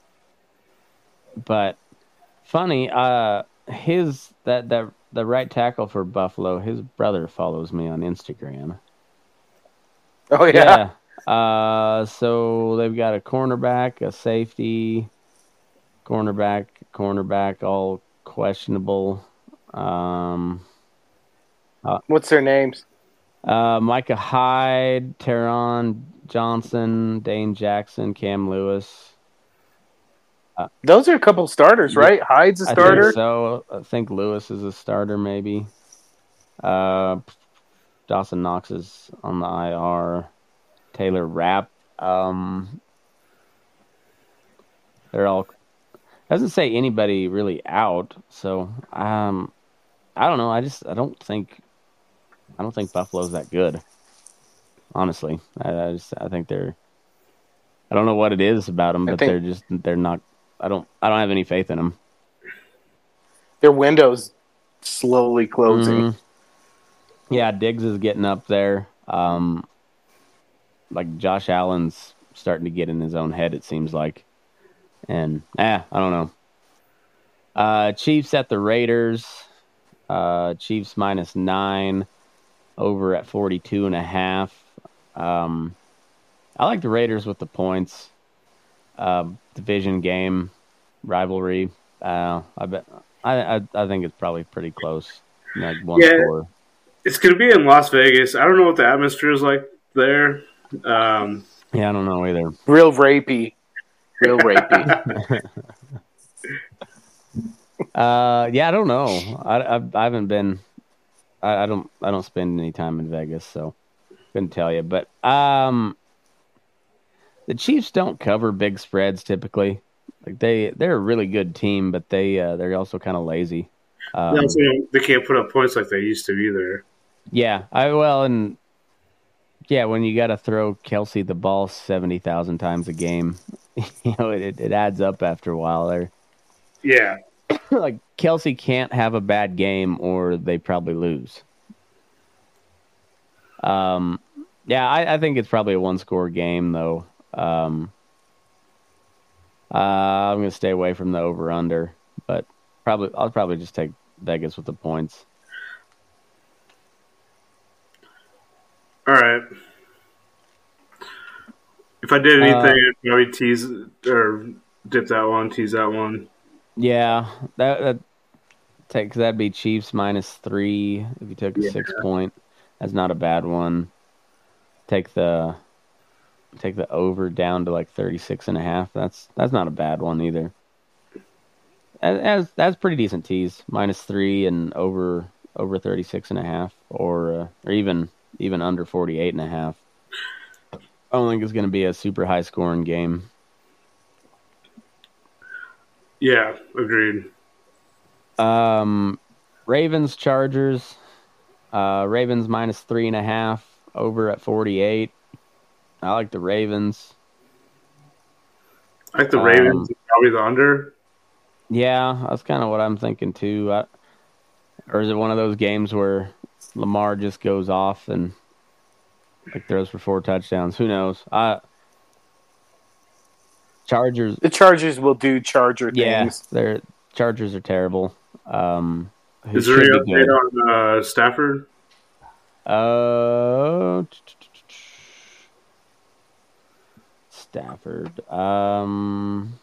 but funny, uh, his that that the right tackle for Buffalo, his brother follows me on Instagram. Oh yeah. Yeah. Uh, so they've got a cornerback, a safety, cornerback, cornerback, all questionable. Um, What's their names? uh, Micah Hyde, Teron Johnson, Dane Jackson, Cam Lewis. Those are a couple starters, right? Hyde's a I starter. think so. I think Lewis is a starter, maybe. Uh, Dawson Knox is on the I R. Taylor Rapp. Um, they're all. Doesn't say anybody really out. So um, I don't know. I just I don't think I don't think Buffalo's that good. Honestly, I, I just I think they're. I don't know what it is about them, I but think- they're just they're not. I don't I don't have any faith in them. Their window's slowly closing. Mhm. Yeah, Diggs is getting up there. Um, like Josh Allen's starting to get in his own head, it seems like. And, ah, I don't know. Uh, Chiefs at the Raiders. Uh, Chiefs minus nine. Over at forty-two and a half. Um, I like the Raiders with the points. Uh, division game, rivalry. Uh, I bet. I, I I think it's probably pretty close. Like one Yeah. score. It's going to be in Las Vegas. I don't know what the atmosphere is like there. Um, Yeah, I don't know either. Real rapey. Real rapey. Uh, yeah, I don't know. I, I, I haven't been. I, I don't. I don't spend any time in Vegas, so couldn't tell you. But um, the Chiefs don't cover big spreads typically. Like they, they're a really good team, but they, uh, they're also kind of lazy. Um, they, also don't- they can't put up points like they used to either. yeah, I well, and yeah, when you got to throw Kelsey the ball seventy thousand times a game, you know, it, it adds up after a while. There. Yeah. Like Kelsey can't have a bad game or they probably lose. Um, yeah, I, I think it's probably a one-score game though. Um, uh, I'm gonna stay away from the over/under, but probably I'll probably just take Vegas with the points. All right. If I did anything, Uh, I'd probably tease or dip that one, tease that one. Yeah, that that take cause that'd be Chiefs minus three if you took a Yeah. six point. That's not a bad one. Take the take the over down to like thirty-six and a half. That's that's not a bad one either. That's that's pretty decent tease. Minus three and over over thirty-six and a half, or uh, or even even under forty-eight and a half. I don't think it's going to be a super high scoring game. Yeah, agreed. Um, Ravens Chargers. Uh, Ravens minus three and a half over at forty-eight. I like the Ravens. I like the Um, Ravens, probably the under. Yeah, that's kind of what I'm thinking too. I, or is it one of those games where Lamar just goes off and like throws for four touchdowns? Who knows? I Chargers. The Chargers will do Charger Yeah, things. their Chargers are terrible. Um, who Is there any should be good. update on uh, Stafford? Uh, Stafford. Um,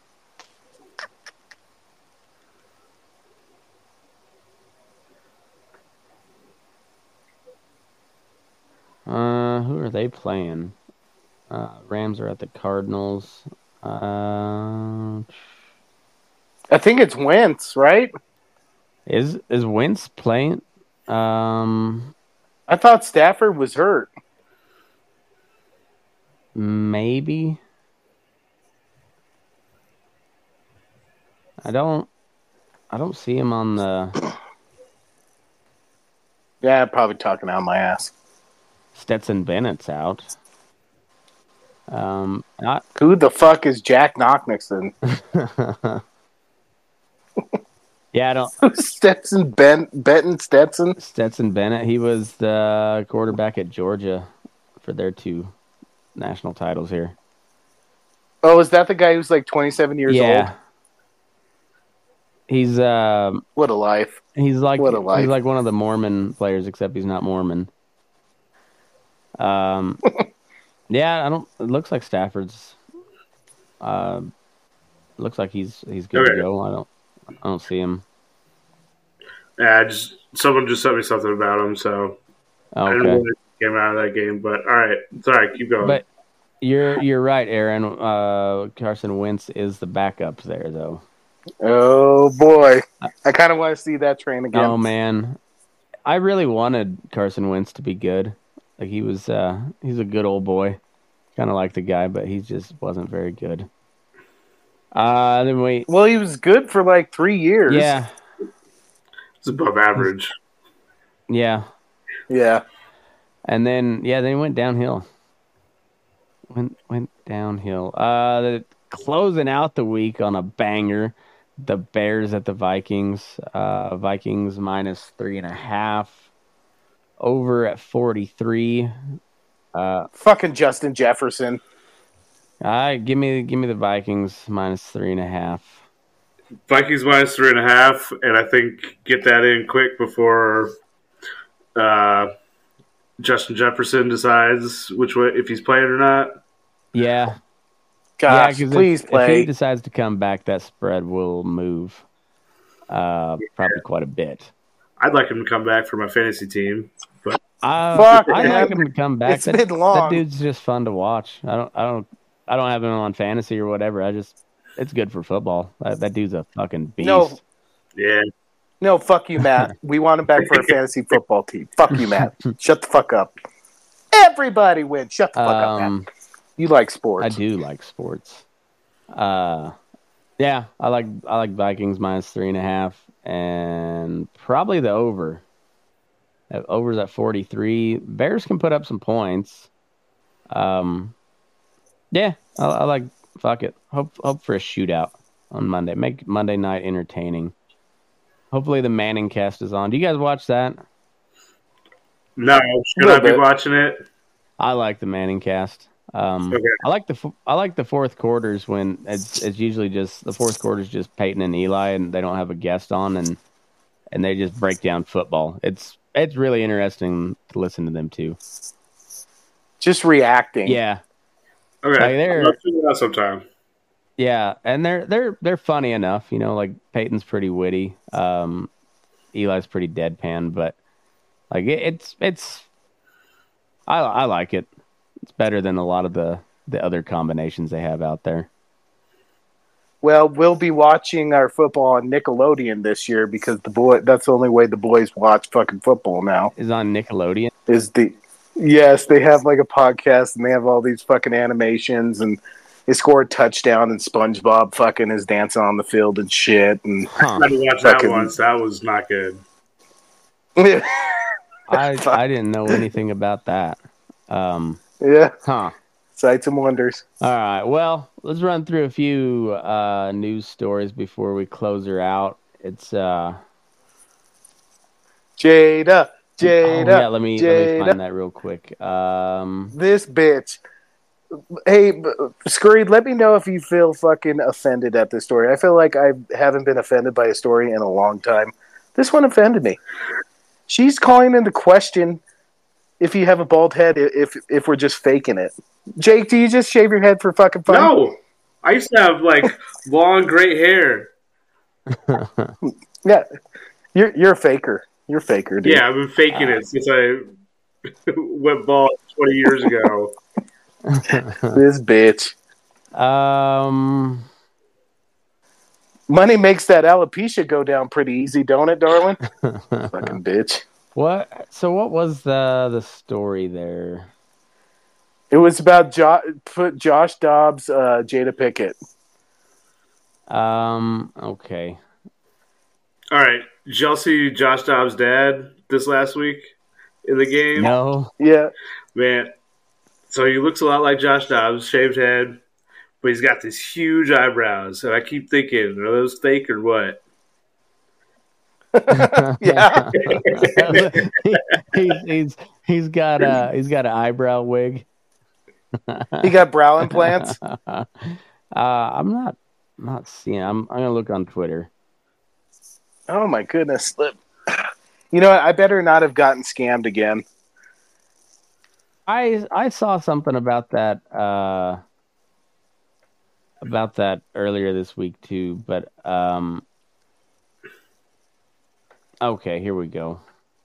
uh, who are they playing? Uh, Rams are at the Cardinals. Uh, I think it's Wentz, right? is is Wentz playing? Um, I thought Stafford was hurt. maybe. I don't. I don't see him on the Yeah, probably talking out my ass. Stetson Bennett's out. Um, not. Who the fuck is Jack Knocknixon? Yeah, I don't. Stetson Ben Benton Stetson. Stetson Bennett. He was the quarterback at Georgia for their two national titles here. Oh, is that the guy who's like twenty-seven years yeah. old? He's um. What a life. He's like What a life. he's like one of the Mormon players, except he's not Mormon. Um, yeah, I don't. It looks like Stafford's. Uh, looks like he's he's good Okay. to go. I don't I don't see him. Yeah, just someone just sent me something about him, so I didn't know Okay, when it came out of that game. But all right, sorry, keep going. but you're you're right, Aaron. Uh, Carson Wentz is the backup there, though. Oh boy, I kind of want to see that train again. Oh man, I really wanted Carson Wentz to be good. Like he was, uh, he's a good old boy. Kind of like the guy, but he just wasn't very good. Uh, then we, Well, he was good for like three years. yeah, It's above average. yeah, Yeah. and then yeah, then he went downhill. Went went downhill. Uh, the, closing out the week on a banger. The Bears at the Vikings. Uh, Vikings minus three and a half. Over at forty-three. Uh, Fucking Justin Jefferson. all right, give me give me the Vikings minus three and a half. Vikings minus three and a half, and I think get that in quick before uh, Justin Jefferson decides which way if he's playing or not. Yeah, Gosh, yeah. 'cause please if, if play. he decides to come back, that spread will move. Uh, probably quite a bit. I'd like him to come back for my fantasy team, but Uh, Fuck, I man. like him to come back. It's that, been that long. dude's just fun to watch. I don't, I don't, I don't have him on fantasy or whatever. I just, it's good for football. That, that dude's a fucking beast. No. yeah, No, fuck you, Matt. We want him back for a fantasy football team. Fuck you, Matt. Shut the fuck up. Everybody wins. Shut the fuck up, Matt. Um, You like sports. I do like sports. Uh, yeah, I like I like Vikings minus three and a half, and probably the over. Uh, Over's at forty-three. Bears can put up some points. Um, yeah, I, I like. Fuck it. Hope hope for a shootout on Monday. Make Monday night entertaining. Hopefully the Manning cast is on. Do you guys watch that? no, should Little I be bit. watching it? I like the Manning cast. Um, Okay. I like the f- I like the fourth quarters when it's it's usually just the fourth quarter is just Peyton and Eli and they don't have a guest on and and they just break down football. It's it's really interesting to listen to them too. Just reacting. Yeah, Okay, Like, they're- I'll check it out sometime. yeah, and they're they're they're funny enough. You know, like Peyton's pretty witty. Um, Eli's pretty deadpan, but like it, it's it's I I like it. It's better than a lot of the the other combinations they have out there. Well, we'll be watching our football on Nickelodeon this year because the boy that's the only way the boys watch fucking football now. Is on Nickelodeon. Is the Yes, they have like a podcast and they have all these fucking animations and they score a touchdown and SpongeBob fucking is dancing on the field and shit and Huh. I had to watch that Fucking- once. That was not good. I I didn't know anything about that. Um, yeah, huh. sights and wonders. All right. Well, let's run through a few uh, news stories before we close her out. It's uh, Jada, oh, Jada, yeah. Let me let me Jada. find that real quick. Um, This bitch. Hey, b- Scurry, let me know if you feel fucking offended at this story. I feel like I haven't been offended by a story in a long time. This one offended me. She's calling into question if you have a bald head, i- if if we're just faking it. Jake, do you just shave your head for fucking fun? No, I used to have like long, great hair. Yeah, you're you're a faker. You're a faker, dude. Yeah, I've been faking it since I went bald twenty years ago. This bitch. um, Money makes that alopecia go down pretty easy, don't it, darling? Fucking bitch. what? So what was the the story there? It was about jo- put Josh Dobbs, uh, Jada Pickett. Um, okay. All right, did y'all see Josh Dobbs' dad this last week in the game? No. Yeah. Man, so he looks a lot like Josh Dobbs, shaved head, but he's got these huge eyebrows. And I keep thinking, are those fake or what? Yeah. he, he's he's he's got uh he's got an eyebrow wig. He got brow implants. uh, I'm not not seeing. I'm I'm gonna look on Twitter. Oh my goodness. You know what? I better not have gotten scammed again. I I saw something about that uh, about that earlier this week too, but um, okay, here we go.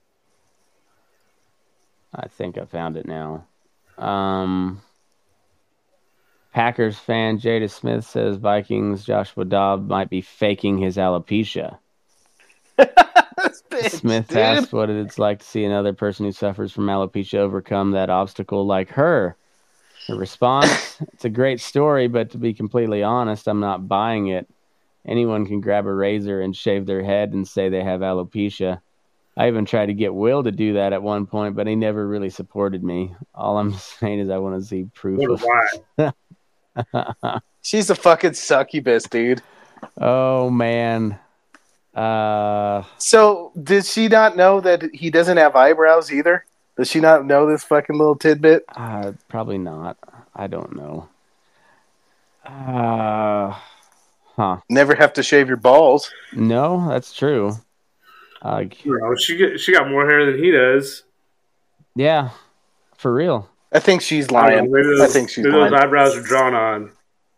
I think I found it now. Um, Packers fan Jada Smith says Vikings Joshua Dobbs might be faking his alopecia. Bitch, Smith dude. asked what it's like to see another person who suffers from alopecia overcome that obstacle like her. Her response, it's a great story, but to be completely honest, I'm not buying it. Anyone can grab a razor and shave their head and say they have alopecia. I even tried to get Will to do that at one point, but he never really supported me. All I'm saying is I want to see proof What of why? She's a fucking succubus, dude. Oh, man. Uh, So, did she not know that he doesn't have eyebrows either? Does she not know this fucking little tidbit? uh, probably not. I don't know. Uh, huh. Never have to shave your balls. No, that's true. Uh, No, she get, she got more hair than he does. yeah, for real. I think she's I, don't lying. know, maybe those, I think she's maybe lying. those eyebrows are drawn on.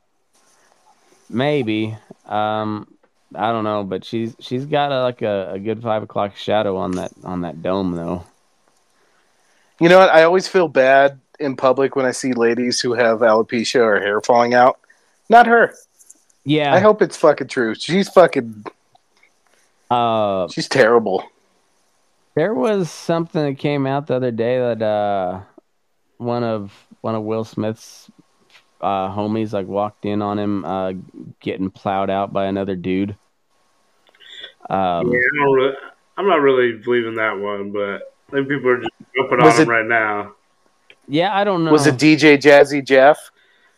Maybe. Um, I don't know, but she's she's got a, like a, a good five o'clock shadow on that on that dome though. You know what? I always feel bad in public when I see ladies who have alopecia or hair falling out. Not her. Yeah. I hope it's fucking true. She's fucking. Uh, She's terrible. there was something that came out the other day that uh, one of one of Will Smith's uh, homies like walked in on him uh, getting plowed out by another dude. Um, Yeah, I don't really, I'm not really believing that one, but I think people are just jumping Was on him it- right now. yeah, I don't know. Was it D J Jazzy Jeff?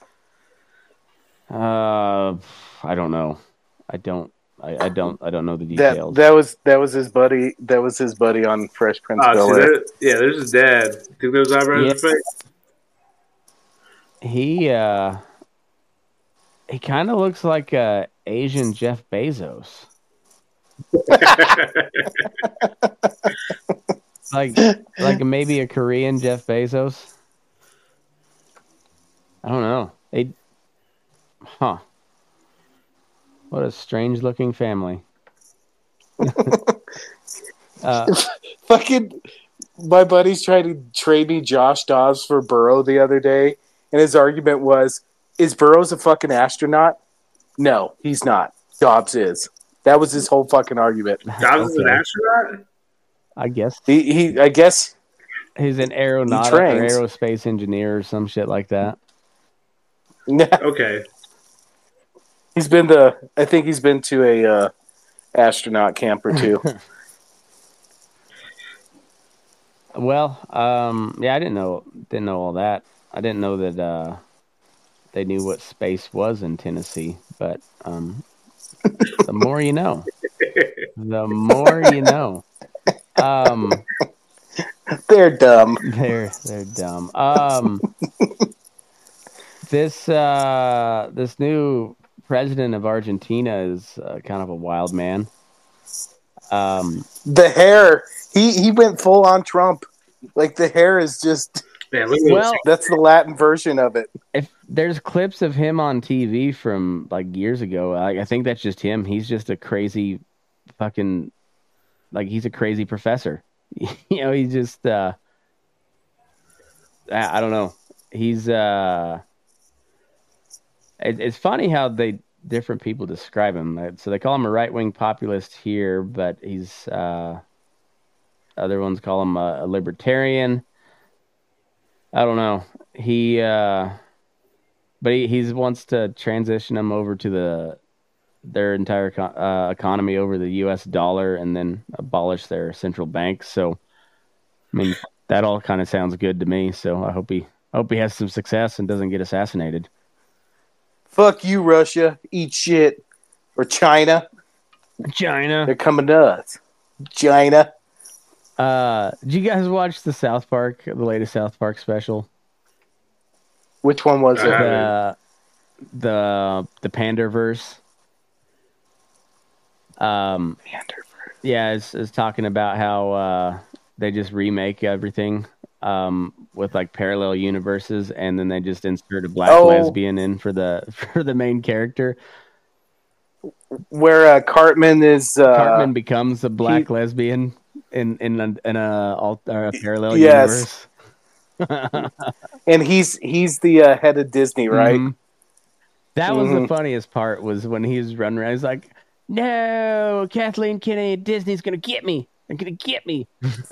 Uh, I don't know. I don't. I, I don't. I don't know the That details. that was that was his buddy. That was his buddy on Fresh Prince of Oh, see, Bel-Air. there, yeah, there's his dad. Think those eyebrows Yeah. are fake? He uh, he kind of looks like uh, Asian Jeff Bezos. like like maybe a Korean Jeff Bezos. I don't know. They, huh? What a strange looking family. uh, Fucking, my buddy's trying to trade me Josh Dobbs for Burrow the other day, and his argument was, "Is Burrow's a fucking astronaut?" No, he's not. Dobbs is. That was his whole fucking argument. Dobbs is an Okay. astronaut? I guess He, he I guess, he's an aeronautic or trains. aerospace engineer or some shit like that. Okay. he's been to. I think he's been to a uh, astronaut camp or two. Well, um, yeah, I didn't know didn't know all that. I didn't know that uh, they knew what space was in Tennessee. But um, the more you know, the more you know. Um, They're dumb. they're they're dumb. Um, this uh, this new president of Argentina is uh, kind of a wild man. Um, The hair. He he went full on Trump. Like the hair is just. Man, look at well, That's the Latin version of it. if there's clips of him on T V from like years ago, I, I think that's just him. He's just a crazy fucking, like he's a crazy professor. You know, he's just, uh, I, I don't know. He's, uh, it, it's funny how they, different people describe him. So they call him a right wing populist here, but he's, uh, other ones call him a, a libertarian. I don't know. He, uh, but he he's wants to transition them over to the their entire co- uh, economy over the U S dollar and then abolish their central bank. So, I mean, that all kind of sounds good to me. So I hope he I hope he has some success and doesn't get assassinated. Fuck you, Russia. Eat shit. Or China. China. They're coming to us. Gina. Uh, did you guys watch the South Park, the latest South Park special? Which one was I it? haven't. The the the Panderverse. Um, yeah, it's, it's talking about how uh, they just remake everything um, with like parallel universes, and then they just insert a black Oh. lesbian in for the for the main character. Where uh, Cartman is. Uh, Cartman becomes a black he- lesbian in in a, in a, alt, or a parallel Yes. universe. And he's he's the uh, head of Disney, right? Mhm. That was the Mhm. funniest part, was when he was running around. He's like, "No, Kathleen Kennedy at Disney's gonna get me. They're gonna get me."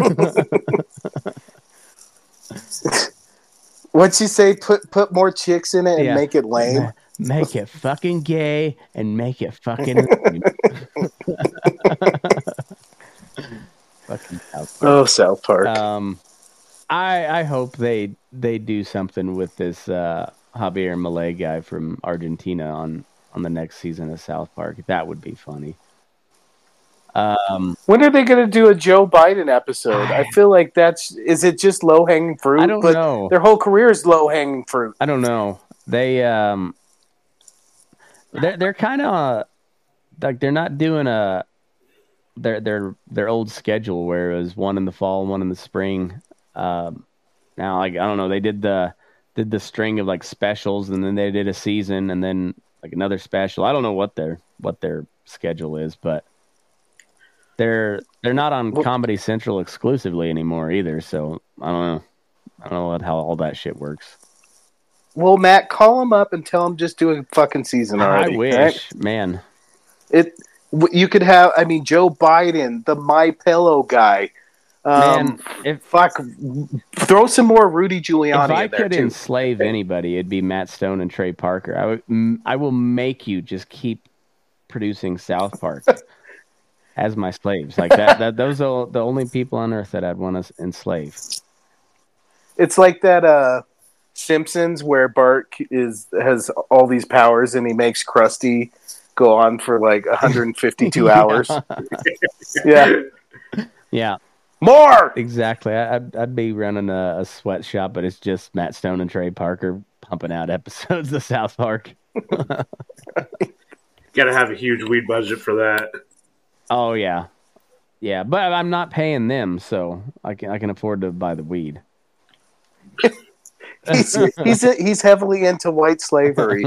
What'd she say? Put put more chicks in it and Yeah. make it lame. Ma- Make it fucking gay and make it fucking. fucking South Park. Oh, South Park. Um, I I hope they they do something with this uh, Javier Milei guy from Argentina on on the next season of South Park. That would be funny. Um, When are they going to do a Joe Biden episode? I feel like that's is it just low hanging fruit? I don't but know. Their whole career is low hanging fruit. I don't know. They um, they're they're kind of uh, like they're not doing a their their their old schedule where it was one in the fall, one in the spring. Um, now like I don't know. They did the did the string of like specials, and then they did a season, and then like another special. I don't know what their what their schedule is, but they're they're not on Well- Comedy Central exclusively anymore either. So I don't know. I don't know what, how all that shit works. Well, Matt, call him up and tell him just do a fucking season already. I wish, right? man. It. w- You could have. I mean, Joe Biden, the My Pillow guy. Um, Man, if fuck, throw some more Rudy Giuliani if I in there could too. enslave anybody, it'd be Matt Stone and Trey Parker. I would, m- I will make you just keep producing South Park as my slaves. Like that. That those are the only people on earth that I'd want to enslave. It's like that uh, Simpsons where Bart is has all these powers and he makes Krusty go on for like one hundred fifty-two hours. Yeah, Yeah, more. exactly. I, I'd I'd be running a, a sweatshop, but it's just Matt Stone and Trey Parker pumping out episodes of South Park. Got to have a huge weed budget for that. Oh yeah, yeah. But I'm not paying them, so I can I can afford to buy the weed. He's he's he's heavily into white slavery.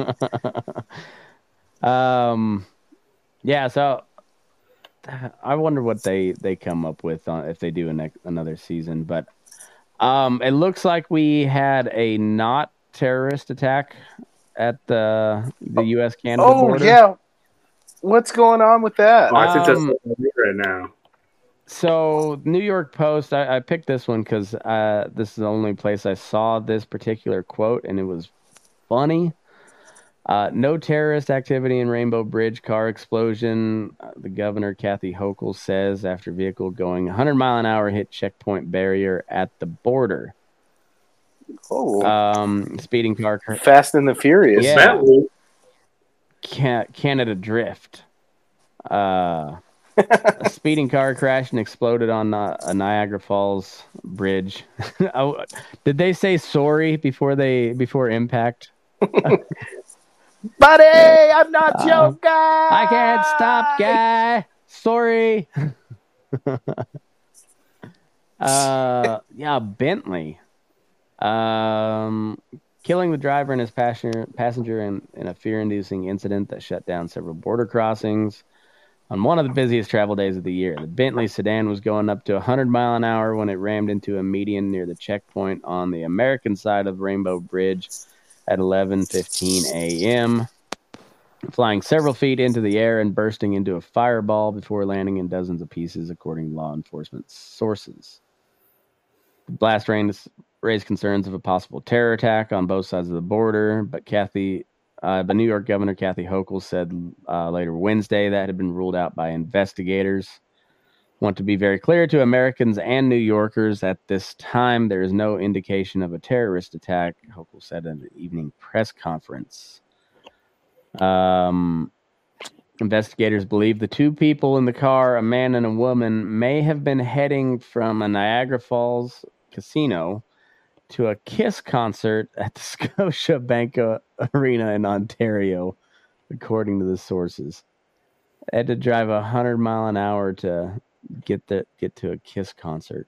Um, yeah. So I wonder what they they come up with on, if they do a ne- another season. But um, it looks like we had a not terrorist attack at the the U S Canada Oh border. yeah, what's going on with that? Oh, I think that's Um, what I'm doing right now. So, New York Post, I, I picked this one because uh, this is the only place I saw this particular quote, and it was funny. Uh, no terrorist activity in Rainbow Bridge car explosion, uh, the governor, Kathy Hochul, says after vehicle going one hundred mile an hour hit checkpoint barrier at the border. Oh, Um, speeding car, Fast and the Furious. Yeah. Matt Lee, Ca- Canada Drift. Uh, a speeding car crashed and exploded on uh, a Niagara Falls bridge. Oh, did they say sorry before they before impact? Buddy, I'm not Uh, Joe Guy. I can't stop, guy. Sorry. uh, yeah, Bentley. Um, killing the driver and his passenger passenger in, in a fear-inducing incident that shut down several border crossings on one of the busiest travel days of the year. The Bentley sedan was going up to one hundred mile an hour when it rammed into a median near the checkpoint on the American side of Rainbow Bridge at eleven fifteen a.m., flying several feet into the air and bursting into a fireball before landing in dozens of pieces, according to law enforcement sources. The blast raised, raised concerns of a possible terror attack on both sides of the border, but Kathy, uh, the New York governor, Kathy Hochul, said uh, later Wednesday that had been ruled out by investigators. Want to be very clear to Americans and New Yorkers at this time, there is no indication of a terrorist attack, Hochul said in an evening press conference. Um, Investigators believe the two people in the car, a man and a woman, may have been heading from a Niagara Falls casino to a Kiss concert at the Scotiabank Arena in Ontario, according to the sources. They had to drive a hundred mile an hour to get the get to a Kiss concert.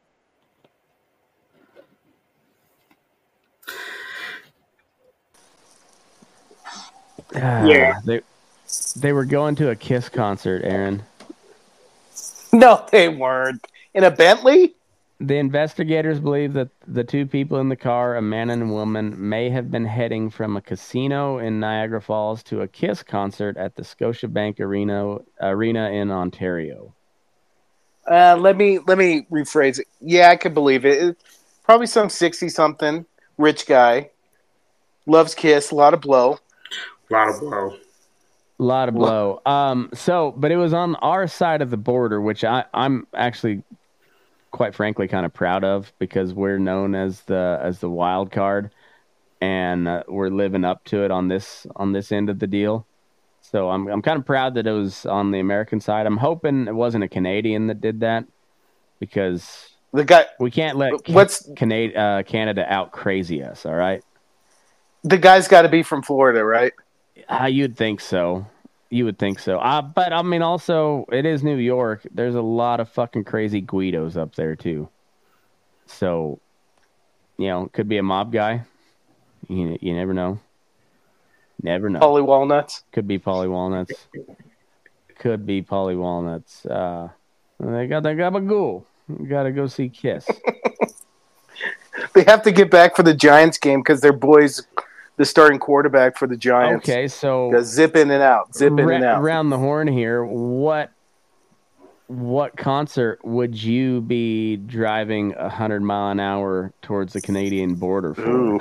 Yeah. Ah, they they were going to a Kiss concert, Aaron. No, they weren't. In a Bentley? The investigators believe that the two people in the car, a man and a woman, may have been heading from a casino in Niagara Falls to a Kiss concert at the Scotiabank Arena Arena in Ontario. Uh, let me let me rephrase it. Yeah, I could believe it. It- Probably some sixty-something rich guy. Loves Kiss, a lot of blow. A lot of blow. A lot of blow. Um, so, but it was on our side of the border, which I, I'm actually, quite frankly, kind of proud of because we're known as the as the wild card, and uh, we're living up to it on this on this end of the deal. So I'm I'm kind of proud that it was on the American side. I'm hoping it wasn't a Canadian that did that because The guy, we can't let What's- Canada uh, Canada out crazy us. All right. the guy's got to be from Florida, right? Uh, you'd think so. You would think so. Uh, but, I mean, also, it is New York. There's a lot of fucking crazy Guidos up there, too. So, you know, could be a mob guy. You, you never know. Never know. Polly Walnuts. Could be Polly Walnuts. Could be Polly Walnuts. Uh, they got the gabagool. Got to go see Kiss. They have to get back for the Giants game because their boy's the starting quarterback for the Giants. Okay, so... Gotta zip in and out. Zip in Ra- and out. Around the horn here, what what concert would you be driving a hundred mile an hour towards the Canadian border for? Ooh.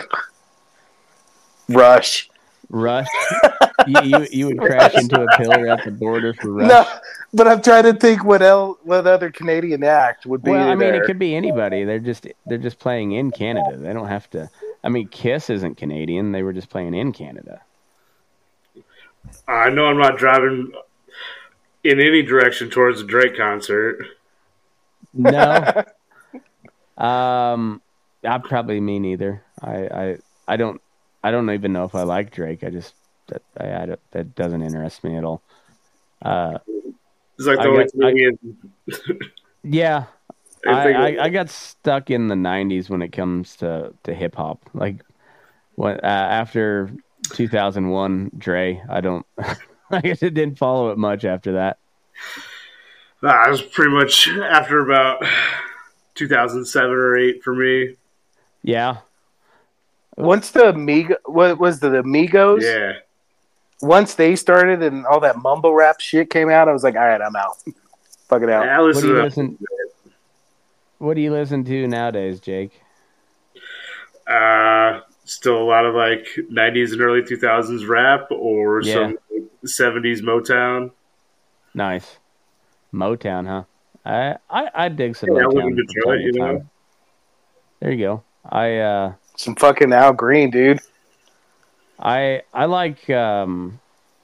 Rush. Rush? you, you you would crash into a pillar at the border for Rush? No, but I'm trying to think what else, what other Canadian act would be Well, I mean, there. it could be anybody. They're just they're just playing in Canada. They don't have to. I mean, Kiss isn't Canadian. They were just playing in Canada. I know I'm not driving in any direction towards the Drake concert. No. um, I probably me neither. I, I I don't I don't even know if I like Drake. I just that I, I don't, that doesn't interest me at all. Uh, It's like the I only got- I- Canadian. yeah, I I, think- I, I got stuck in the nineties when it comes to, to hip hop. Like when uh, after two thousand one, Dre. I don't. I guess it didn't follow it much after that. Nah, it was pretty much after about two thousand seven or eight for me. Yeah, Once the Amigo, what was the, the Amigos? Yeah. Once they started and all that mumble rap shit came out, I was like, all right, I'm out. Fuck it out. I what listen do you to listen? What do you listen to nowadays, Jake? uh, still a lot of like nineties and early two thousands rap or Yeah. some seventies Motown. Nice. Motown, huh? I I, I dig some Yeah, I Motown. live in from Detroit, time to you know? time. There you go. I uh Some fucking Al Green, dude. I I like um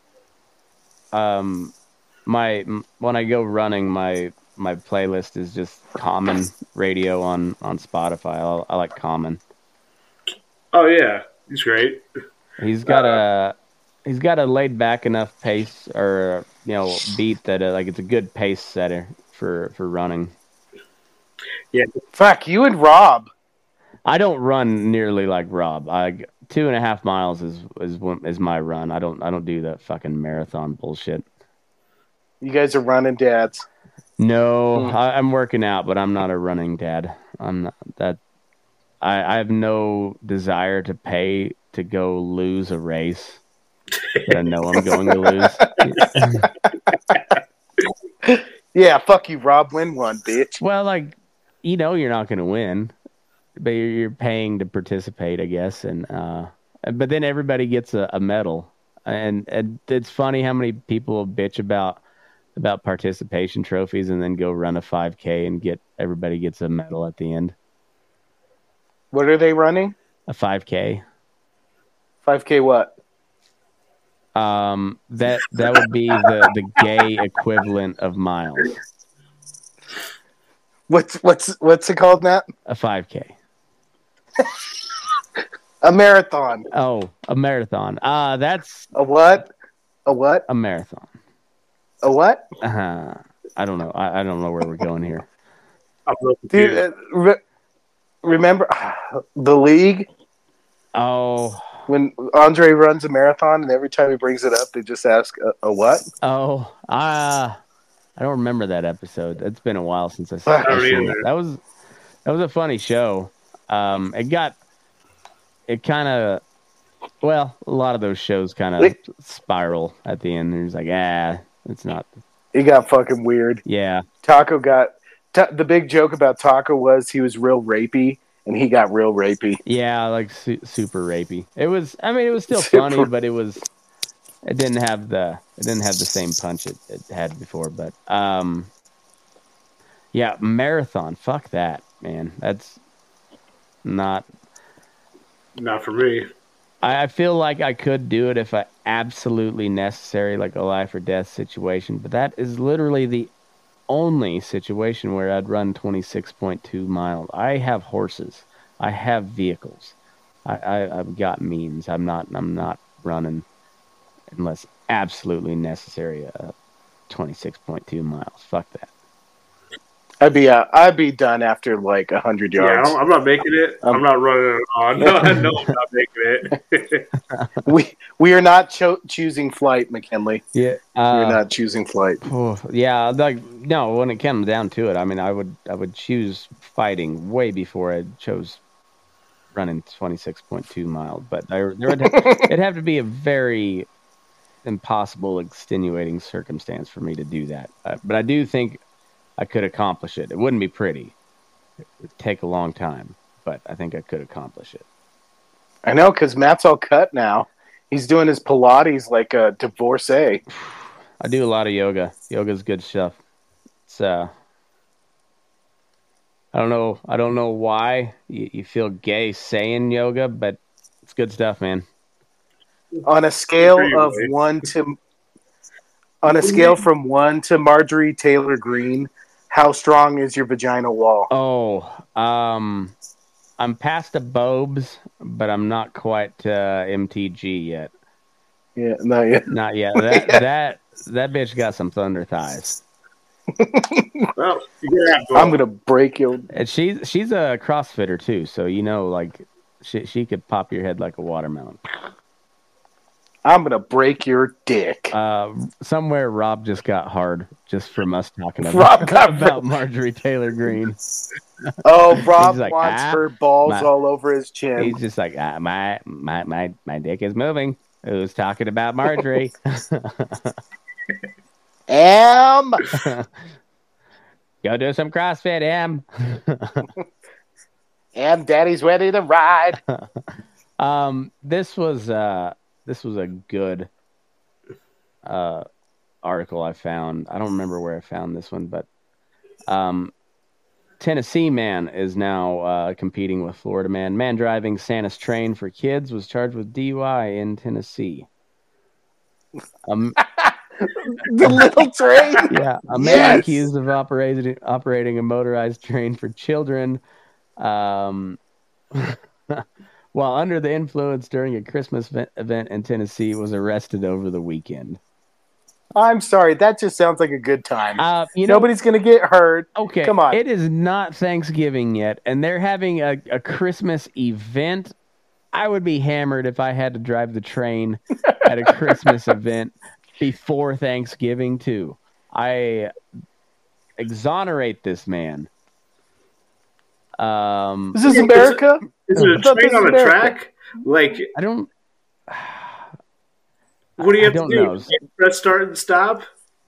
um my when I go running my my playlist is just Common radio on on Spotify. I, I like Common. Oh yeah, he's great. He's got a he's got a laid back enough pace or you know beat that uh, like it's a good pace setter for for running. Fuck, you and Rob. I don't run nearly like Rob. I two and a half miles is is one- is my run. I don't I don't do that fucking marathon bullshit. You guys are running dads. No, Hmm. I, I'm working out, but I'm not a running dad. I'm not that. I I have no desire to pay to go lose a race that I know I'm going to lose. Yeah, fuck you, Rob. Win one, bitch. Well, like you know, you're not going to win, but you're, you're paying to participate, I guess. And uh, but then everybody gets a, a medal, and, and it's funny how many people bitch about about participation trophies and then go run a five K and get everybody gets a medal at the end. What are they running? A five K. five K what? Um, that that would be the, the gay equivalent of miles. What's what's what's it called, Matt? A five K. A marathon. Oh, a marathon. Uh, that's A what? A what? a marathon. A what? Uh, I don't know. I, I don't know where we're going here. I'm real Dude, confused. uh, re- remember the league Oh, when Andre runs a marathon, and every time he brings it up, they just ask a, a what? oh, uh, I don't remember that episode. It's been a while since I saw I don't seen either. that. That was that was a funny show. Um, it got it kind of well, a lot of those shows kind of Wait. spiral at the end. There's like, ah, it's not. It got fucking weird. Yeah, Taco got ta- the big joke about Taco was he was real rapey, and he got real rapey. yeah, like su- super rapey. It was. I mean, it was still Super- funny, but it was. It didn't have the. It didn't have the same punch it, it had before. But um, yeah, marathon. Fuck that, man. That's not. Not for me. I, I feel like I could do it if I absolutely necessary, like a life or death situation. But that is literally the only situation where I'd run twenty-six point two miles. I have horses. I have vehicles. I, I, I've got means. I'm not. I'm not running unless absolutely necessary. Uh, twenty-six point two miles. Fuck that. I'd be uh, I'd be done after like a hundred Yeah, yards. I'm, I'm not making it. Um, I'm not running it on. No, no, I'm not making it. we we are not cho- choosing flight, McKinley. Yeah. We're Uh, not choosing flight. oh, yeah. Like no. When it comes down to it, I mean, I would. I would choose fighting way before I chose running twenty-six point two miles. But there, there would it'd have to be a very impossible, extenuating circumstance for me to do that. Uh, but I do think I could accomplish it. It wouldn't be pretty. It would take a long time, but I think I could accomplish it. I know, because Matt's all cut now. He's doing his Pilates like a divorcee. I do a lot of yoga. Yoga's good stuff. It's uh, I don't know. I don't know why you, you feel gay saying yoga, but it's good stuff, man. On a scale Agree, of right? one to, on a scale from one to Marjorie Taylor Greene, how strong is your vaginal wall? Oh, um, I'm past the Bobes, but I'm not quite uh, M T G yet. Yeah, no, yeah. Not yet. That that that bitch got some thunder thighs. Well, you have I'm gonna break your. And she's she's a CrossFitter too, so you know, like she she could pop your head like a watermelon. I'm gonna break your dick. Uh, somewhere Rob just got hard just from us talking Rob about, got- about Marjorie Taylor Greene. Oh, Rob He's like, wants ah, her balls my- all over his chin. He's just like, ah, my my my my dick is moving. Who's talking about Marjorie? Am Go do some CrossFit, Em. Am Daddy's ready to ride. Um, this was uh, this was a good uh, article I found. I don't remember where I found this one, but um, Tennessee man is now uh, competing with Florida man. Man driving Santa's train for kids was charged with D U I in Tennessee. Um, The little train. yeah, a man Yes! accused of operating operating a motorized train for children. Um, while under the influence during a Christmas ve- event in Tennessee, was arrested over the weekend. I'm sorry. That just sounds like a good time. Uh, you know, Nobody's gonna get hurt. okay, come on. It is not Thanksgiving yet, and they're having a, a Christmas event. I would be hammered if I had to drive the train at a Christmas event before Thanksgiving, too. I exonerate this man. Um, This is America. Is it I a thought train this on was a America. track? Like, I don't. what do you I have don't to do? know. Press start and stop?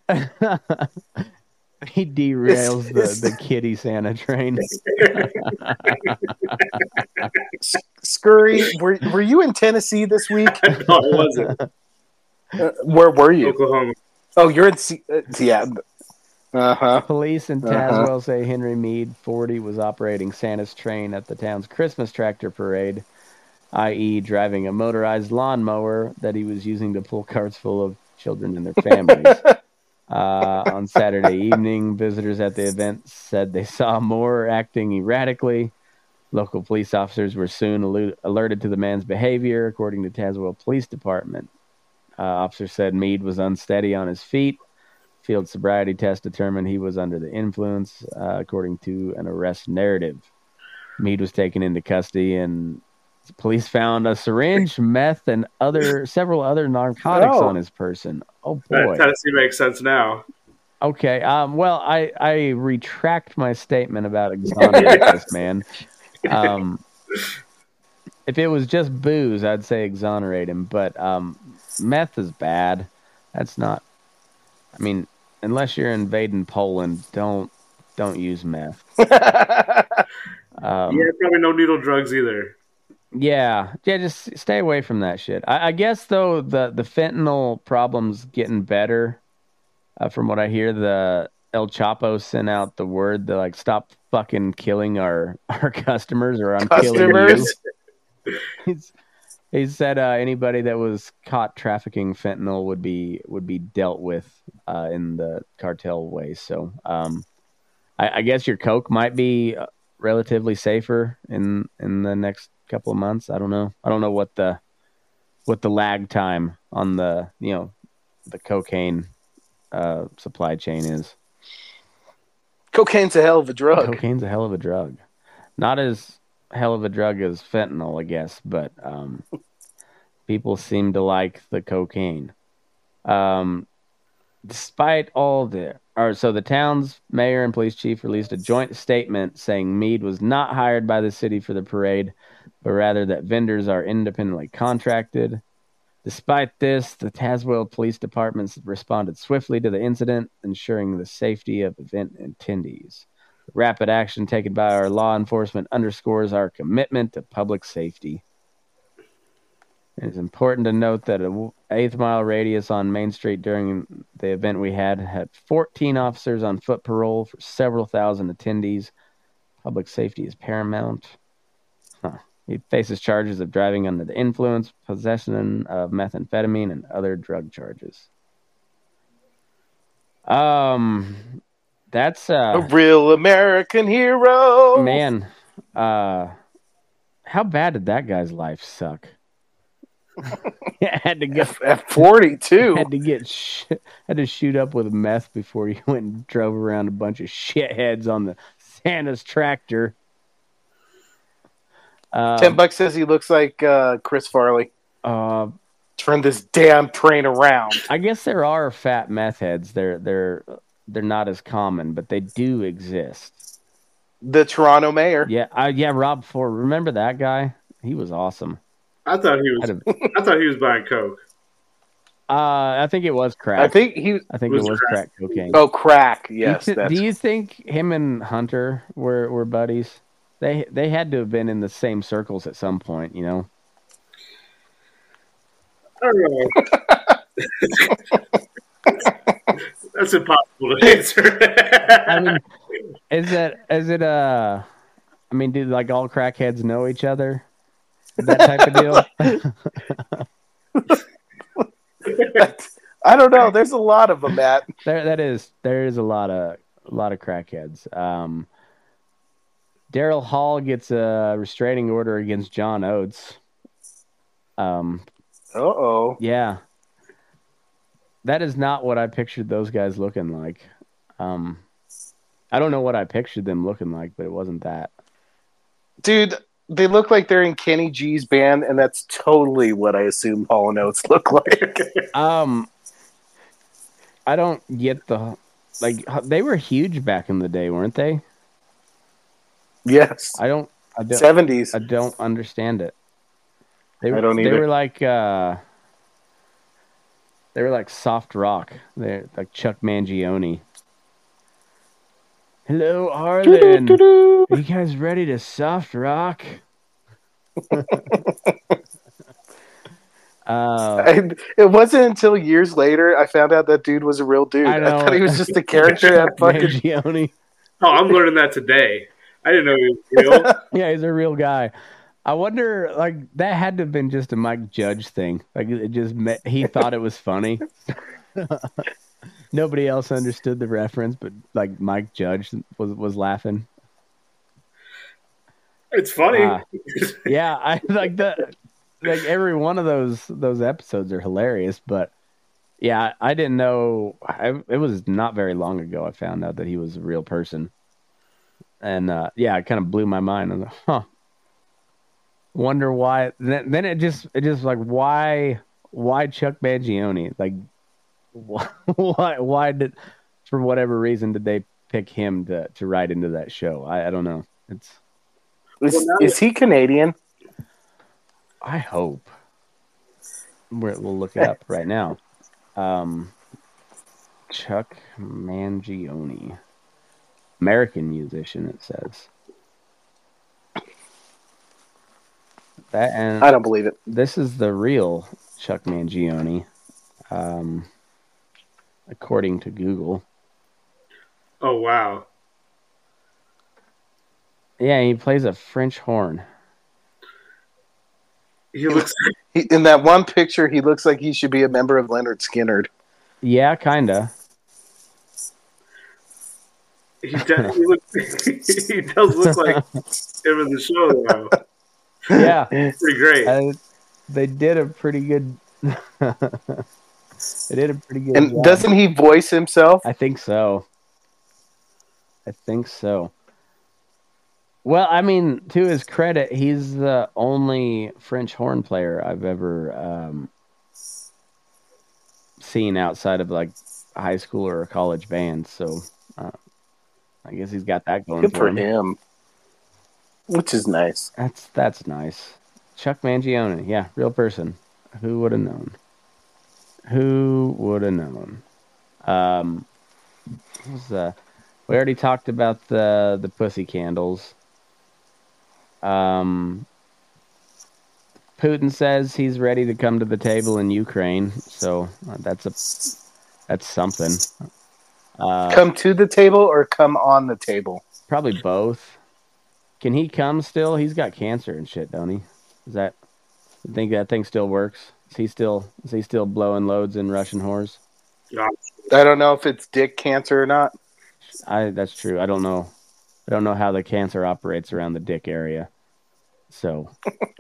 He derails It's- the, the kitty Santa train. Scurry, were were you in Tennessee this week? No, it wasn't. Uh, where were you? Oklahoma. Oh, you're in. C- uh, yeah. Uh huh. Police in Uh-huh. Tazewell say Henry Mead, forty, was operating Santa's train at the town's Christmas tractor parade that is driving a motorized lawnmower that he was using to pull carts full of children and their families. uh, on Saturday evening, visitors at the event said they saw Moore acting erratically. Local police officers were soon alert- alerted to the man's behavior, according to Tazewell Police Department. Uh, officers said Meade was unsteady on his feet. Field sobriety test determined he was under the influence, uh, according to an arrest narrative. Meade was taken into custody, and police found a syringe, meth, and other several other narcotics Oh. on his person. Oh That boy. Tennessee makes sense now. Okay. Um. Well, I I retract my statement about exonerating this man. Um. If it was just booze, I'd say exonerate him. But um, meth is bad. That's not. I mean, unless you're invading Poland, don't don't use meth. Um, Yeah, probably no needle drugs either. Yeah, yeah, just stay away from that shit. I, I guess though the the fentanyl problem's getting better. Uh, from what I hear, the El Chapo sent out the word to like stop fucking killing our our customers, or I'm killing Customers. you. He's, he said uh, anybody that was caught trafficking fentanyl would be would be dealt with uh, in the cartel way. So um, I, I guess your coke might be relatively safer in in the next couple of months. I don't know. I don't know what the what the lag time on the you know the cocaine uh, supply chain is. Cocaine's a hell of a drug. Cocaine's a hell of a drug. Not as hell of a drug as fentanyl, I guess, but um, people seem to like the cocaine. Um, despite all the, or so the town's mayor and police chief released a joint statement saying Meade was not hired by the city for the parade, but rather that vendors are independently contracted. Despite this, the Tazewell Police Department responded swiftly to the incident, ensuring the safety of event attendees. The rapid action taken by our law enforcement underscores our commitment to public safety. It is important to note that an eighth mile radius on Main Street during the event we had had fourteen officers on foot parole for several thousand attendees. Public safety is paramount. Huh. He faces charges of driving under the influence, possession of methamphetamine, and other drug charges. Um, that's A uh, real American hero. man. Uh, how bad did that guy's life suck? had to get At forty-two. had to get sh- had to shoot up with meth before he went and drove around a bunch of shitheads on the Santa's tractor. Um, Ten bucks says he looks like uh, Chris Farley. uh, Turn this damn train around. I guess there are fat meth heads. They're they're they're not as common, but they do exist. The Toronto mayor. Yeah, uh, yeah. Rob Ford, remember that guy? He was awesome. I thought he was. Had a- I thought he was buying coke. Uh, I think it was crack. I think he. I think was it was crack. crack cocaine. Oh, crack. Yes, do, you, that's do you think him and Hunter were, were buddies? They they had to have been in the same circles at some point, you know. I don't know. That's impossible to answer. I mean, is that is it uh? I mean, do like all crackheads know each other? That type of deal. I don't know. There's a lot of them, Matt. There, that is there is a lot of a lot of crackheads. Um, Daryl Hall gets a restraining order against John Oates. Um, Uh oh. yeah, that is not what I pictured those guys looking like. Um, I don't know what I pictured them looking like, but it wasn't that. Dude, they look like they're in Kenny G's band, and that's totally what I assume Hall and Oates look like. Um, I don't get the like they were huge back in the day, weren't they? Yes. I don't. I don't. seventies. I don't understand it. They, I don't They either. were like uh, they were like soft rock. They're like Chuck Mangione. Hello, Arlen. Doo-doo-doo-doo. Are you guys ready to soft rock? uh, I, it wasn't until years later I found out that dude was a real dude. I I, know. thought he was just a character that fucking. Mangione. Oh, I'm learning that today. I didn't know he was real. Yeah, he's a real guy. I wonder, like, that had to have been just a Mike Judge thing. Like, it just met, he thought it was funny. Nobody else understood the reference, but like Mike Judge was was laughing. It's funny. Uh, yeah, I like that. Like every one of those those episodes are hilarious, but yeah, I didn't know. I, it was not very long ago I found out that he was a real person, and uh, yeah, it kind of blew my mind. I was like, huh. Wonder why? Then, then it just it just like why why Chuck Mangione? Like why why did for whatever reason did they pick him to to write into that show? I, I don't know. It's Is, is he Canadian? I hope. We're, we'll look it up right now. Um, Chuck Mangione, American musician. It says that, and I don't believe it. this is the real Chuck Mangione, um, according to Google. Oh wow! Yeah, he plays a French horn. He looks. He, in that one picture, he looks like he should be a member of Leonard Skinner. Yeah, kinda. He does. He, look, he does look like him in the show, though. Yeah, Pretty great. uh, they did a pretty good. They did a pretty good. And job. doesn't he voice himself? I think so. I think so. Well, I mean, to his credit, he's the only French horn player I've ever um, seen outside of like a high school or a college band. So uh, I guess he's got that going Good for for him. him. Which is nice. That's that's nice. Chuck Mangione, yeah, real person. Who would have known? Who would have known? Um, what was, uh, we already talked about the the pussy candles. Um, Putin says he's ready to come to the table in Ukraine, so uh, that's a that's something. Uh, Come to the table or come on the table? probably both. Can he come still? He's got cancer and shit, don't he? Is that? You think that thing still works? Is he still is he still blowing loads in Russian whores? I don't know if it's dick cancer or not. I that's true. I don't know. I don't know how the cancer operates around the dick area. So,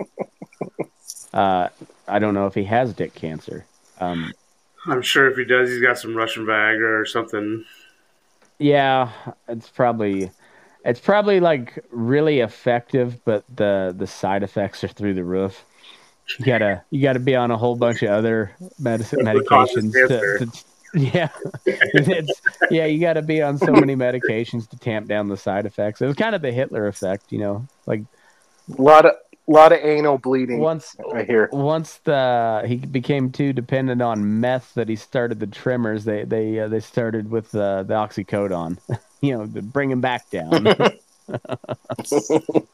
uh, I don't know if he has dick cancer. Um, I'm sure if he does, he's got some Russian Viagra or something. yeah, it's probably it's probably like really effective, but the the side effects are through the roof. You gotta you gotta be on a whole bunch of other medicine medications to, to yeah, it's, yeah. You got to be on so many medications to tamp down the side effects. It was kind of the Hitler effect, you know. Like A lot of lot of anal bleeding. once, I hear. once the he became too dependent on meth that he started the Tremors. They they uh, they started with uh, the oxycodone, you know, to bring him back down. That's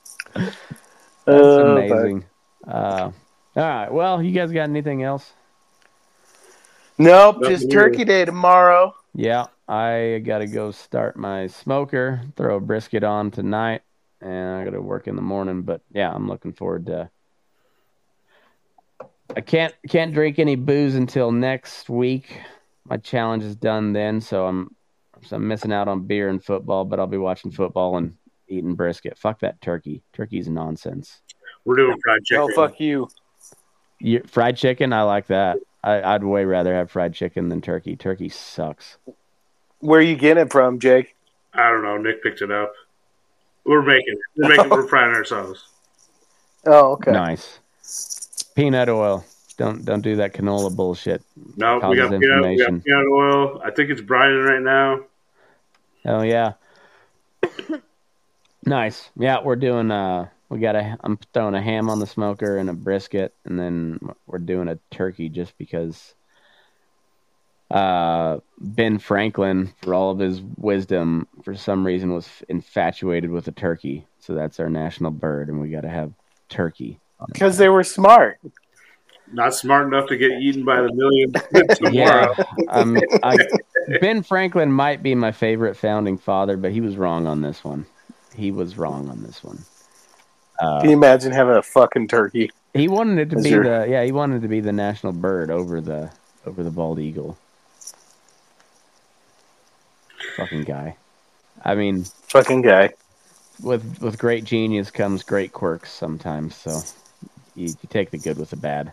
Uh, amazing. Uh, all right. Well, you guys got anything else? Nope, Nothing just here. Turkey Day tomorrow. Yeah, I got to go start my smoker, throw a brisket on tonight, and I got to work in the morning. But yeah, I'm looking forward to. I can't can't drink any booze until next week. My challenge is done then, so I'm so I'm missing out on beer and football. But I'll be watching football and eating brisket. Fuck that turkey. Turkey's nonsense. We're doing fried chicken. No, fuck you. You, fried chicken, I like that. I, I'd way rather have fried chicken than turkey. Turkey sucks. Where you getting it from, Jake? I don't know. Nick picked it up. We're making. We're making. We're frying ourselves. Oh, okay. Nice. Peanut oil. Don't don't do that canola bullshit. No, we Causes got, peanut, we got inflammation. peanut oil. I think it's brining right now. Oh yeah. Nice. Yeah, we're doing uh we got a I'm throwing a ham on the smoker and a brisket, and then we're doing a turkey just because uh Ben Franklin, for all of his wisdom, for some reason was infatuated with a turkey. So that's our national bird, and we got to have turkey. Because they were smart. Not smart enough to get eaten by the million Yeah, tomorrow. um, I, Ben Franklin might be my favorite founding father, but he was wrong on this one. He was wrong on this one. Uh, Can you imagine having a fucking turkey? he wanted it to Is be there- the yeah he wanted it to be the national bird over the over the bald eagle. Fucking guy. I mean, Fucking guy. with with great genius comes great quirks sometimes. So you, you take the good with the bad.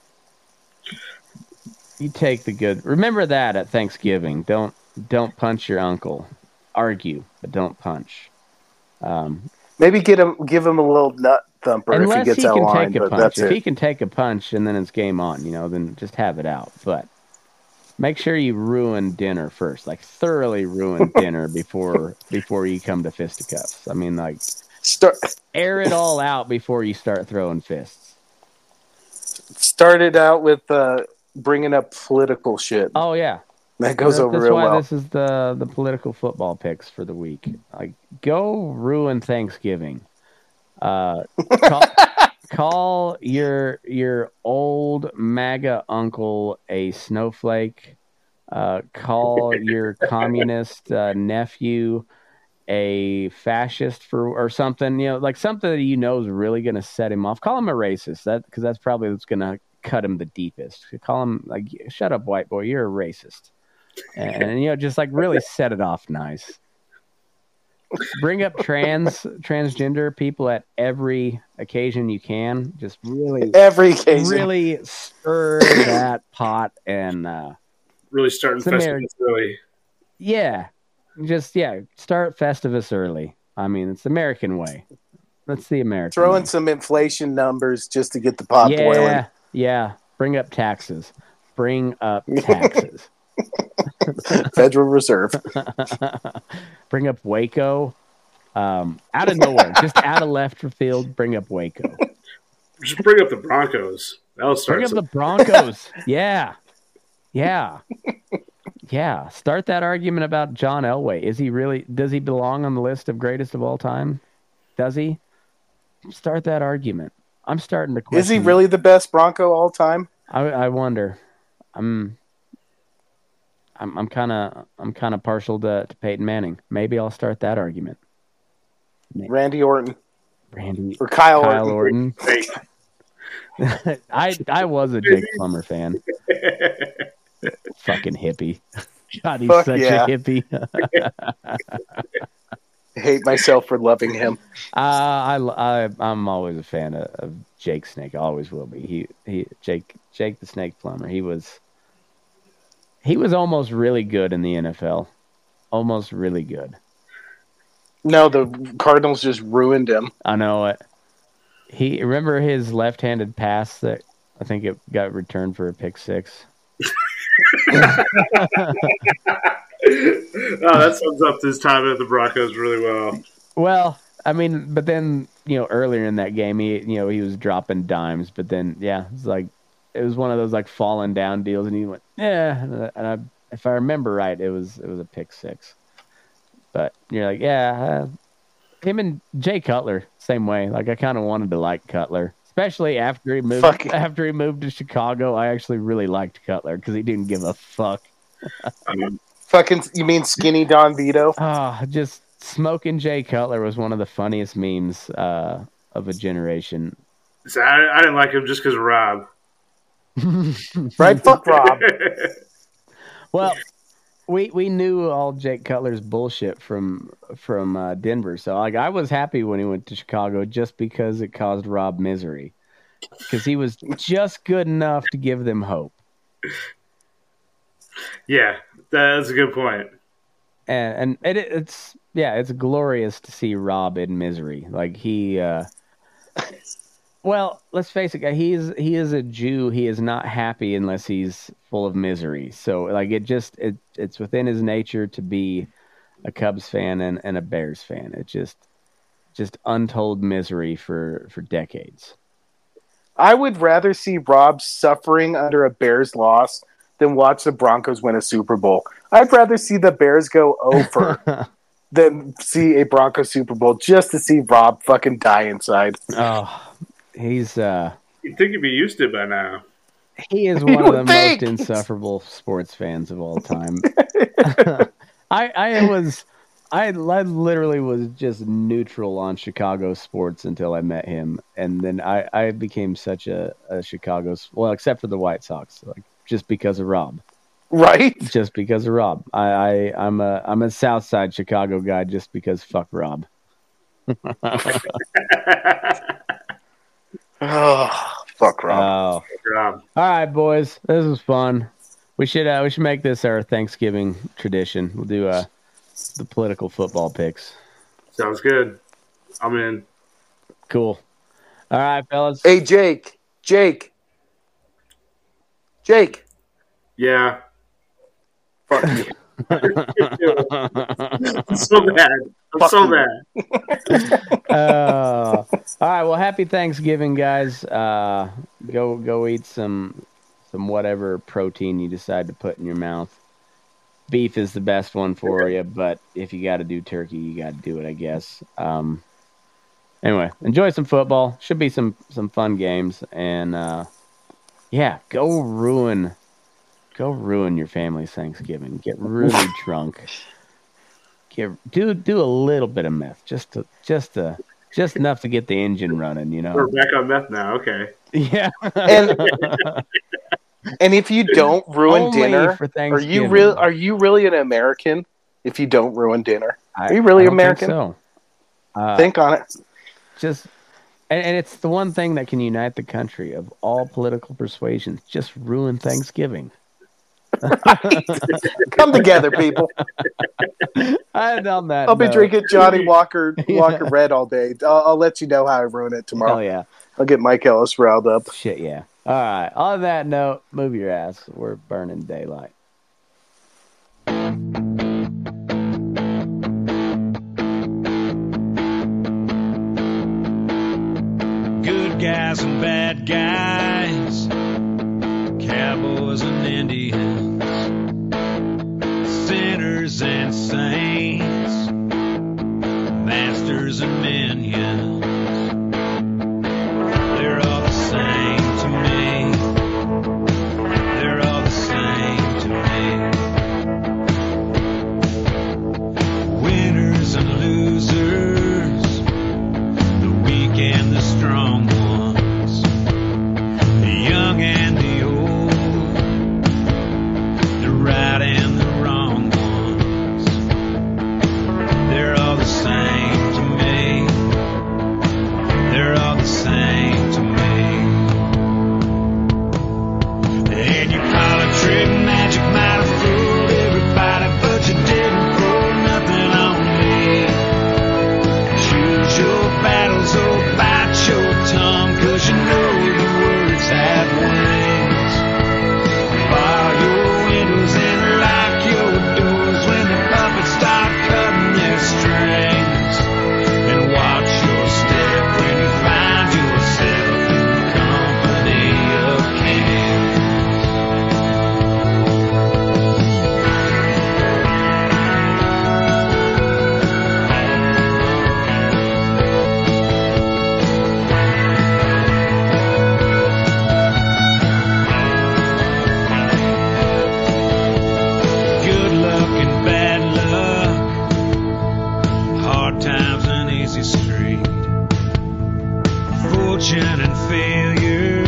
You take the good. Remember that at Thanksgiving. Don't don't punch your uncle. Argue, but don't punch. Um, Maybe get him, give him a little nut thumper if he unless gets he out can of line. take a But punch. that's If it. he can take a punch and then it's game on, you know, then just have it out. But make sure you ruin dinner first, like thoroughly ruin dinner before before you come to fisticuffs. I mean, like Start air it all out before you start throwing fists. started out with uh, bringing up political shit. Oh yeah, That goes That- over that's real why well. this is the the political football picks for the week. Like, go ruin Thanksgiving. Uh, call, call your your old MAGA uncle a snowflake. Uh, call your communist uh, nephew a fascist for or something. You know, like something that you know is really going to set him off. Call him a racist. That because that's probably what's going to cut him the deepest. Call him like, "Shut up, white boy. You're a racist." And, and you know, just like really set it off nice. Bring up trans transgender people at every occasion you can. Just really, Every occasion. really stir that pot and uh, Really starting It's Ameri- Festivus early. yeah, just yeah, start Festivus early. I mean, it's the American way. That's the American. Throw way. in some inflation numbers just to get the pot yeah, boiling. yeah. Bring up taxes. Bring up taxes. Federal Reserve. Bring up Waco. Um, out of nowhere, just out of left field. Bring up Waco. Just bring up the Broncos. That'll start. Bring up some- the Broncos. Yeah, yeah, yeah. Start that argument about John Elway. Is he really? Does he belong on the list of greatest of all time? Does he? Start that argument. I'm starting to question. Is he really the best Bronco all time? I, I wonder. I'm. I'm. I'm kind of. I'm kind of partial to, to Peyton Manning. Maybe I'll start that argument. Randy Orton Randy or Kyle, Kyle Orton. Orton. Hey, I I was a Jake Plummer fan. Fucking hippie. God, he's Fuck such yeah. a hippie. I hate myself for loving him. Uh, I, I, I'm always a fan of, of Jake Snake. Always will be. He, he, Jake, Jake the Snake Plumber. He was, he was almost really good in the N F L. Almost really good. No, the Cardinals just ruined him. I know it. He remember his left-handed pass that I think it got returned for a pick six. Oh, that sums up his time at the Broncos really well. Well, I mean, but then, you know, earlier in that game, he, you know, he was dropping dimes, but then, yeah, it's like, it was one of those like falling down deals, and he went, yeah, and I, if I remember right, it was, it was a pick six. But you're like, yeah, uh, him and Jay Cutler, same way. Like, I kind of wanted to like Cutler, especially after he moved, Fuck. after he moved to Chicago. I actually really liked Cutler because he didn't give a fuck. Fucking, you mean skinny Don Vito? Ah, just smoking Jay Cutler was one of the funniest memes uh, of a generation. So I, I didn't like him just because of Rob. Right? Fuck Rob. Well, we we knew all Jake Cutler's bullshit from from uh, Denver, so like I was happy when he went to Chicago just because it caused Rob misery, because he was just good enough to give them hope. Yeah, that's a good point. And and it, it's yeah, it's glorious to see Rob in misery. Like he, uh, well, let's face it, he is he is a Jew. He is not happy unless he's full of misery. So like it just it it's within his nature to be a Cubs fan and, and a Bears fan. It just just untold misery for for decades. I would rather see Rob suffering under a Bears loss than watch the Broncos win a Super Bowl. I'd rather see the Bears go over than see a Broncos Super Bowl just to see Rob fucking die inside. Oh, he's uh You'd think he'd be used to it by now. he is You one of would the think. most insufferable sports fans of all time. I I was I, I literally was just neutral on Chicago sports until I met him, and then I, I became such a, a Chicago well, except for the White Sox, like just because of Rob, Right? just because of Rob. I, I I'm a I'm a South Side Chicago guy just because fuck Rob. Oh, fuck Rob. Oh, Rob. all right, boys, this was fun. We should uh, we should make this our Thanksgiving tradition. We'll do uh the political football picks. Sounds good. I'm in. Cool. All right, fellas. Hey, Jake. Jake. Jake. Yeah. Fuck you. I'm so bad. I'm Fuck so you. bad. Uh, all right. Well, happy Thanksgiving, guys. Uh, go go eat some some whatever protein you decide to put in your mouth. Beef is the best one for you, but if you got to do turkey, you got to do it, I guess. Um, anyway, enjoy some football. Should be some some fun games, and uh, yeah, go ruin go ruin your family's Thanksgiving. Get really drunk. Get do do a little bit of meth, just to just to just enough to get the engine running, you know. We're back on meth now. Okay. Yeah. And and if you don't ruin Only dinner, for are Thanksgiving. you real? Are you really an American? If you don't ruin dinner, I- are you really I don't American? Think so. Uh, Think on it. just and, and it's the one thing that can unite the country of all political persuasions. Just ruin Thanksgiving. Come together, people. And on that I'll be note, drinking Johnny Walker Yeah. Walker Red all day. I'll, I'll let you know how I ruin it tomorrow. Hell yeah. I'll get Mike Ellis riled up. Shit yeah. All right. On that note, move your ass. We're burning daylight. Good guys and bad guys, cowboys and Indians, sinners and saints, masters and minions. They're all the same to me. They're all the same to me. Winners and losers, the weak and the strong ones, the young and the old, the right and the wrong ones. They're all the same to me. They're all the same to me. And you call it trick magic, might have fooled everybody, but you didn't fool nothing on me. Choose your battles, oh, bite your tongue, 'cause you know your words have wings. Bar your windows and lock your doors when the puppets start cutting their strings. And watch your step when you find yourself in the company of kings. Good luck and bad luck, hard times and easy street, fortune and failure,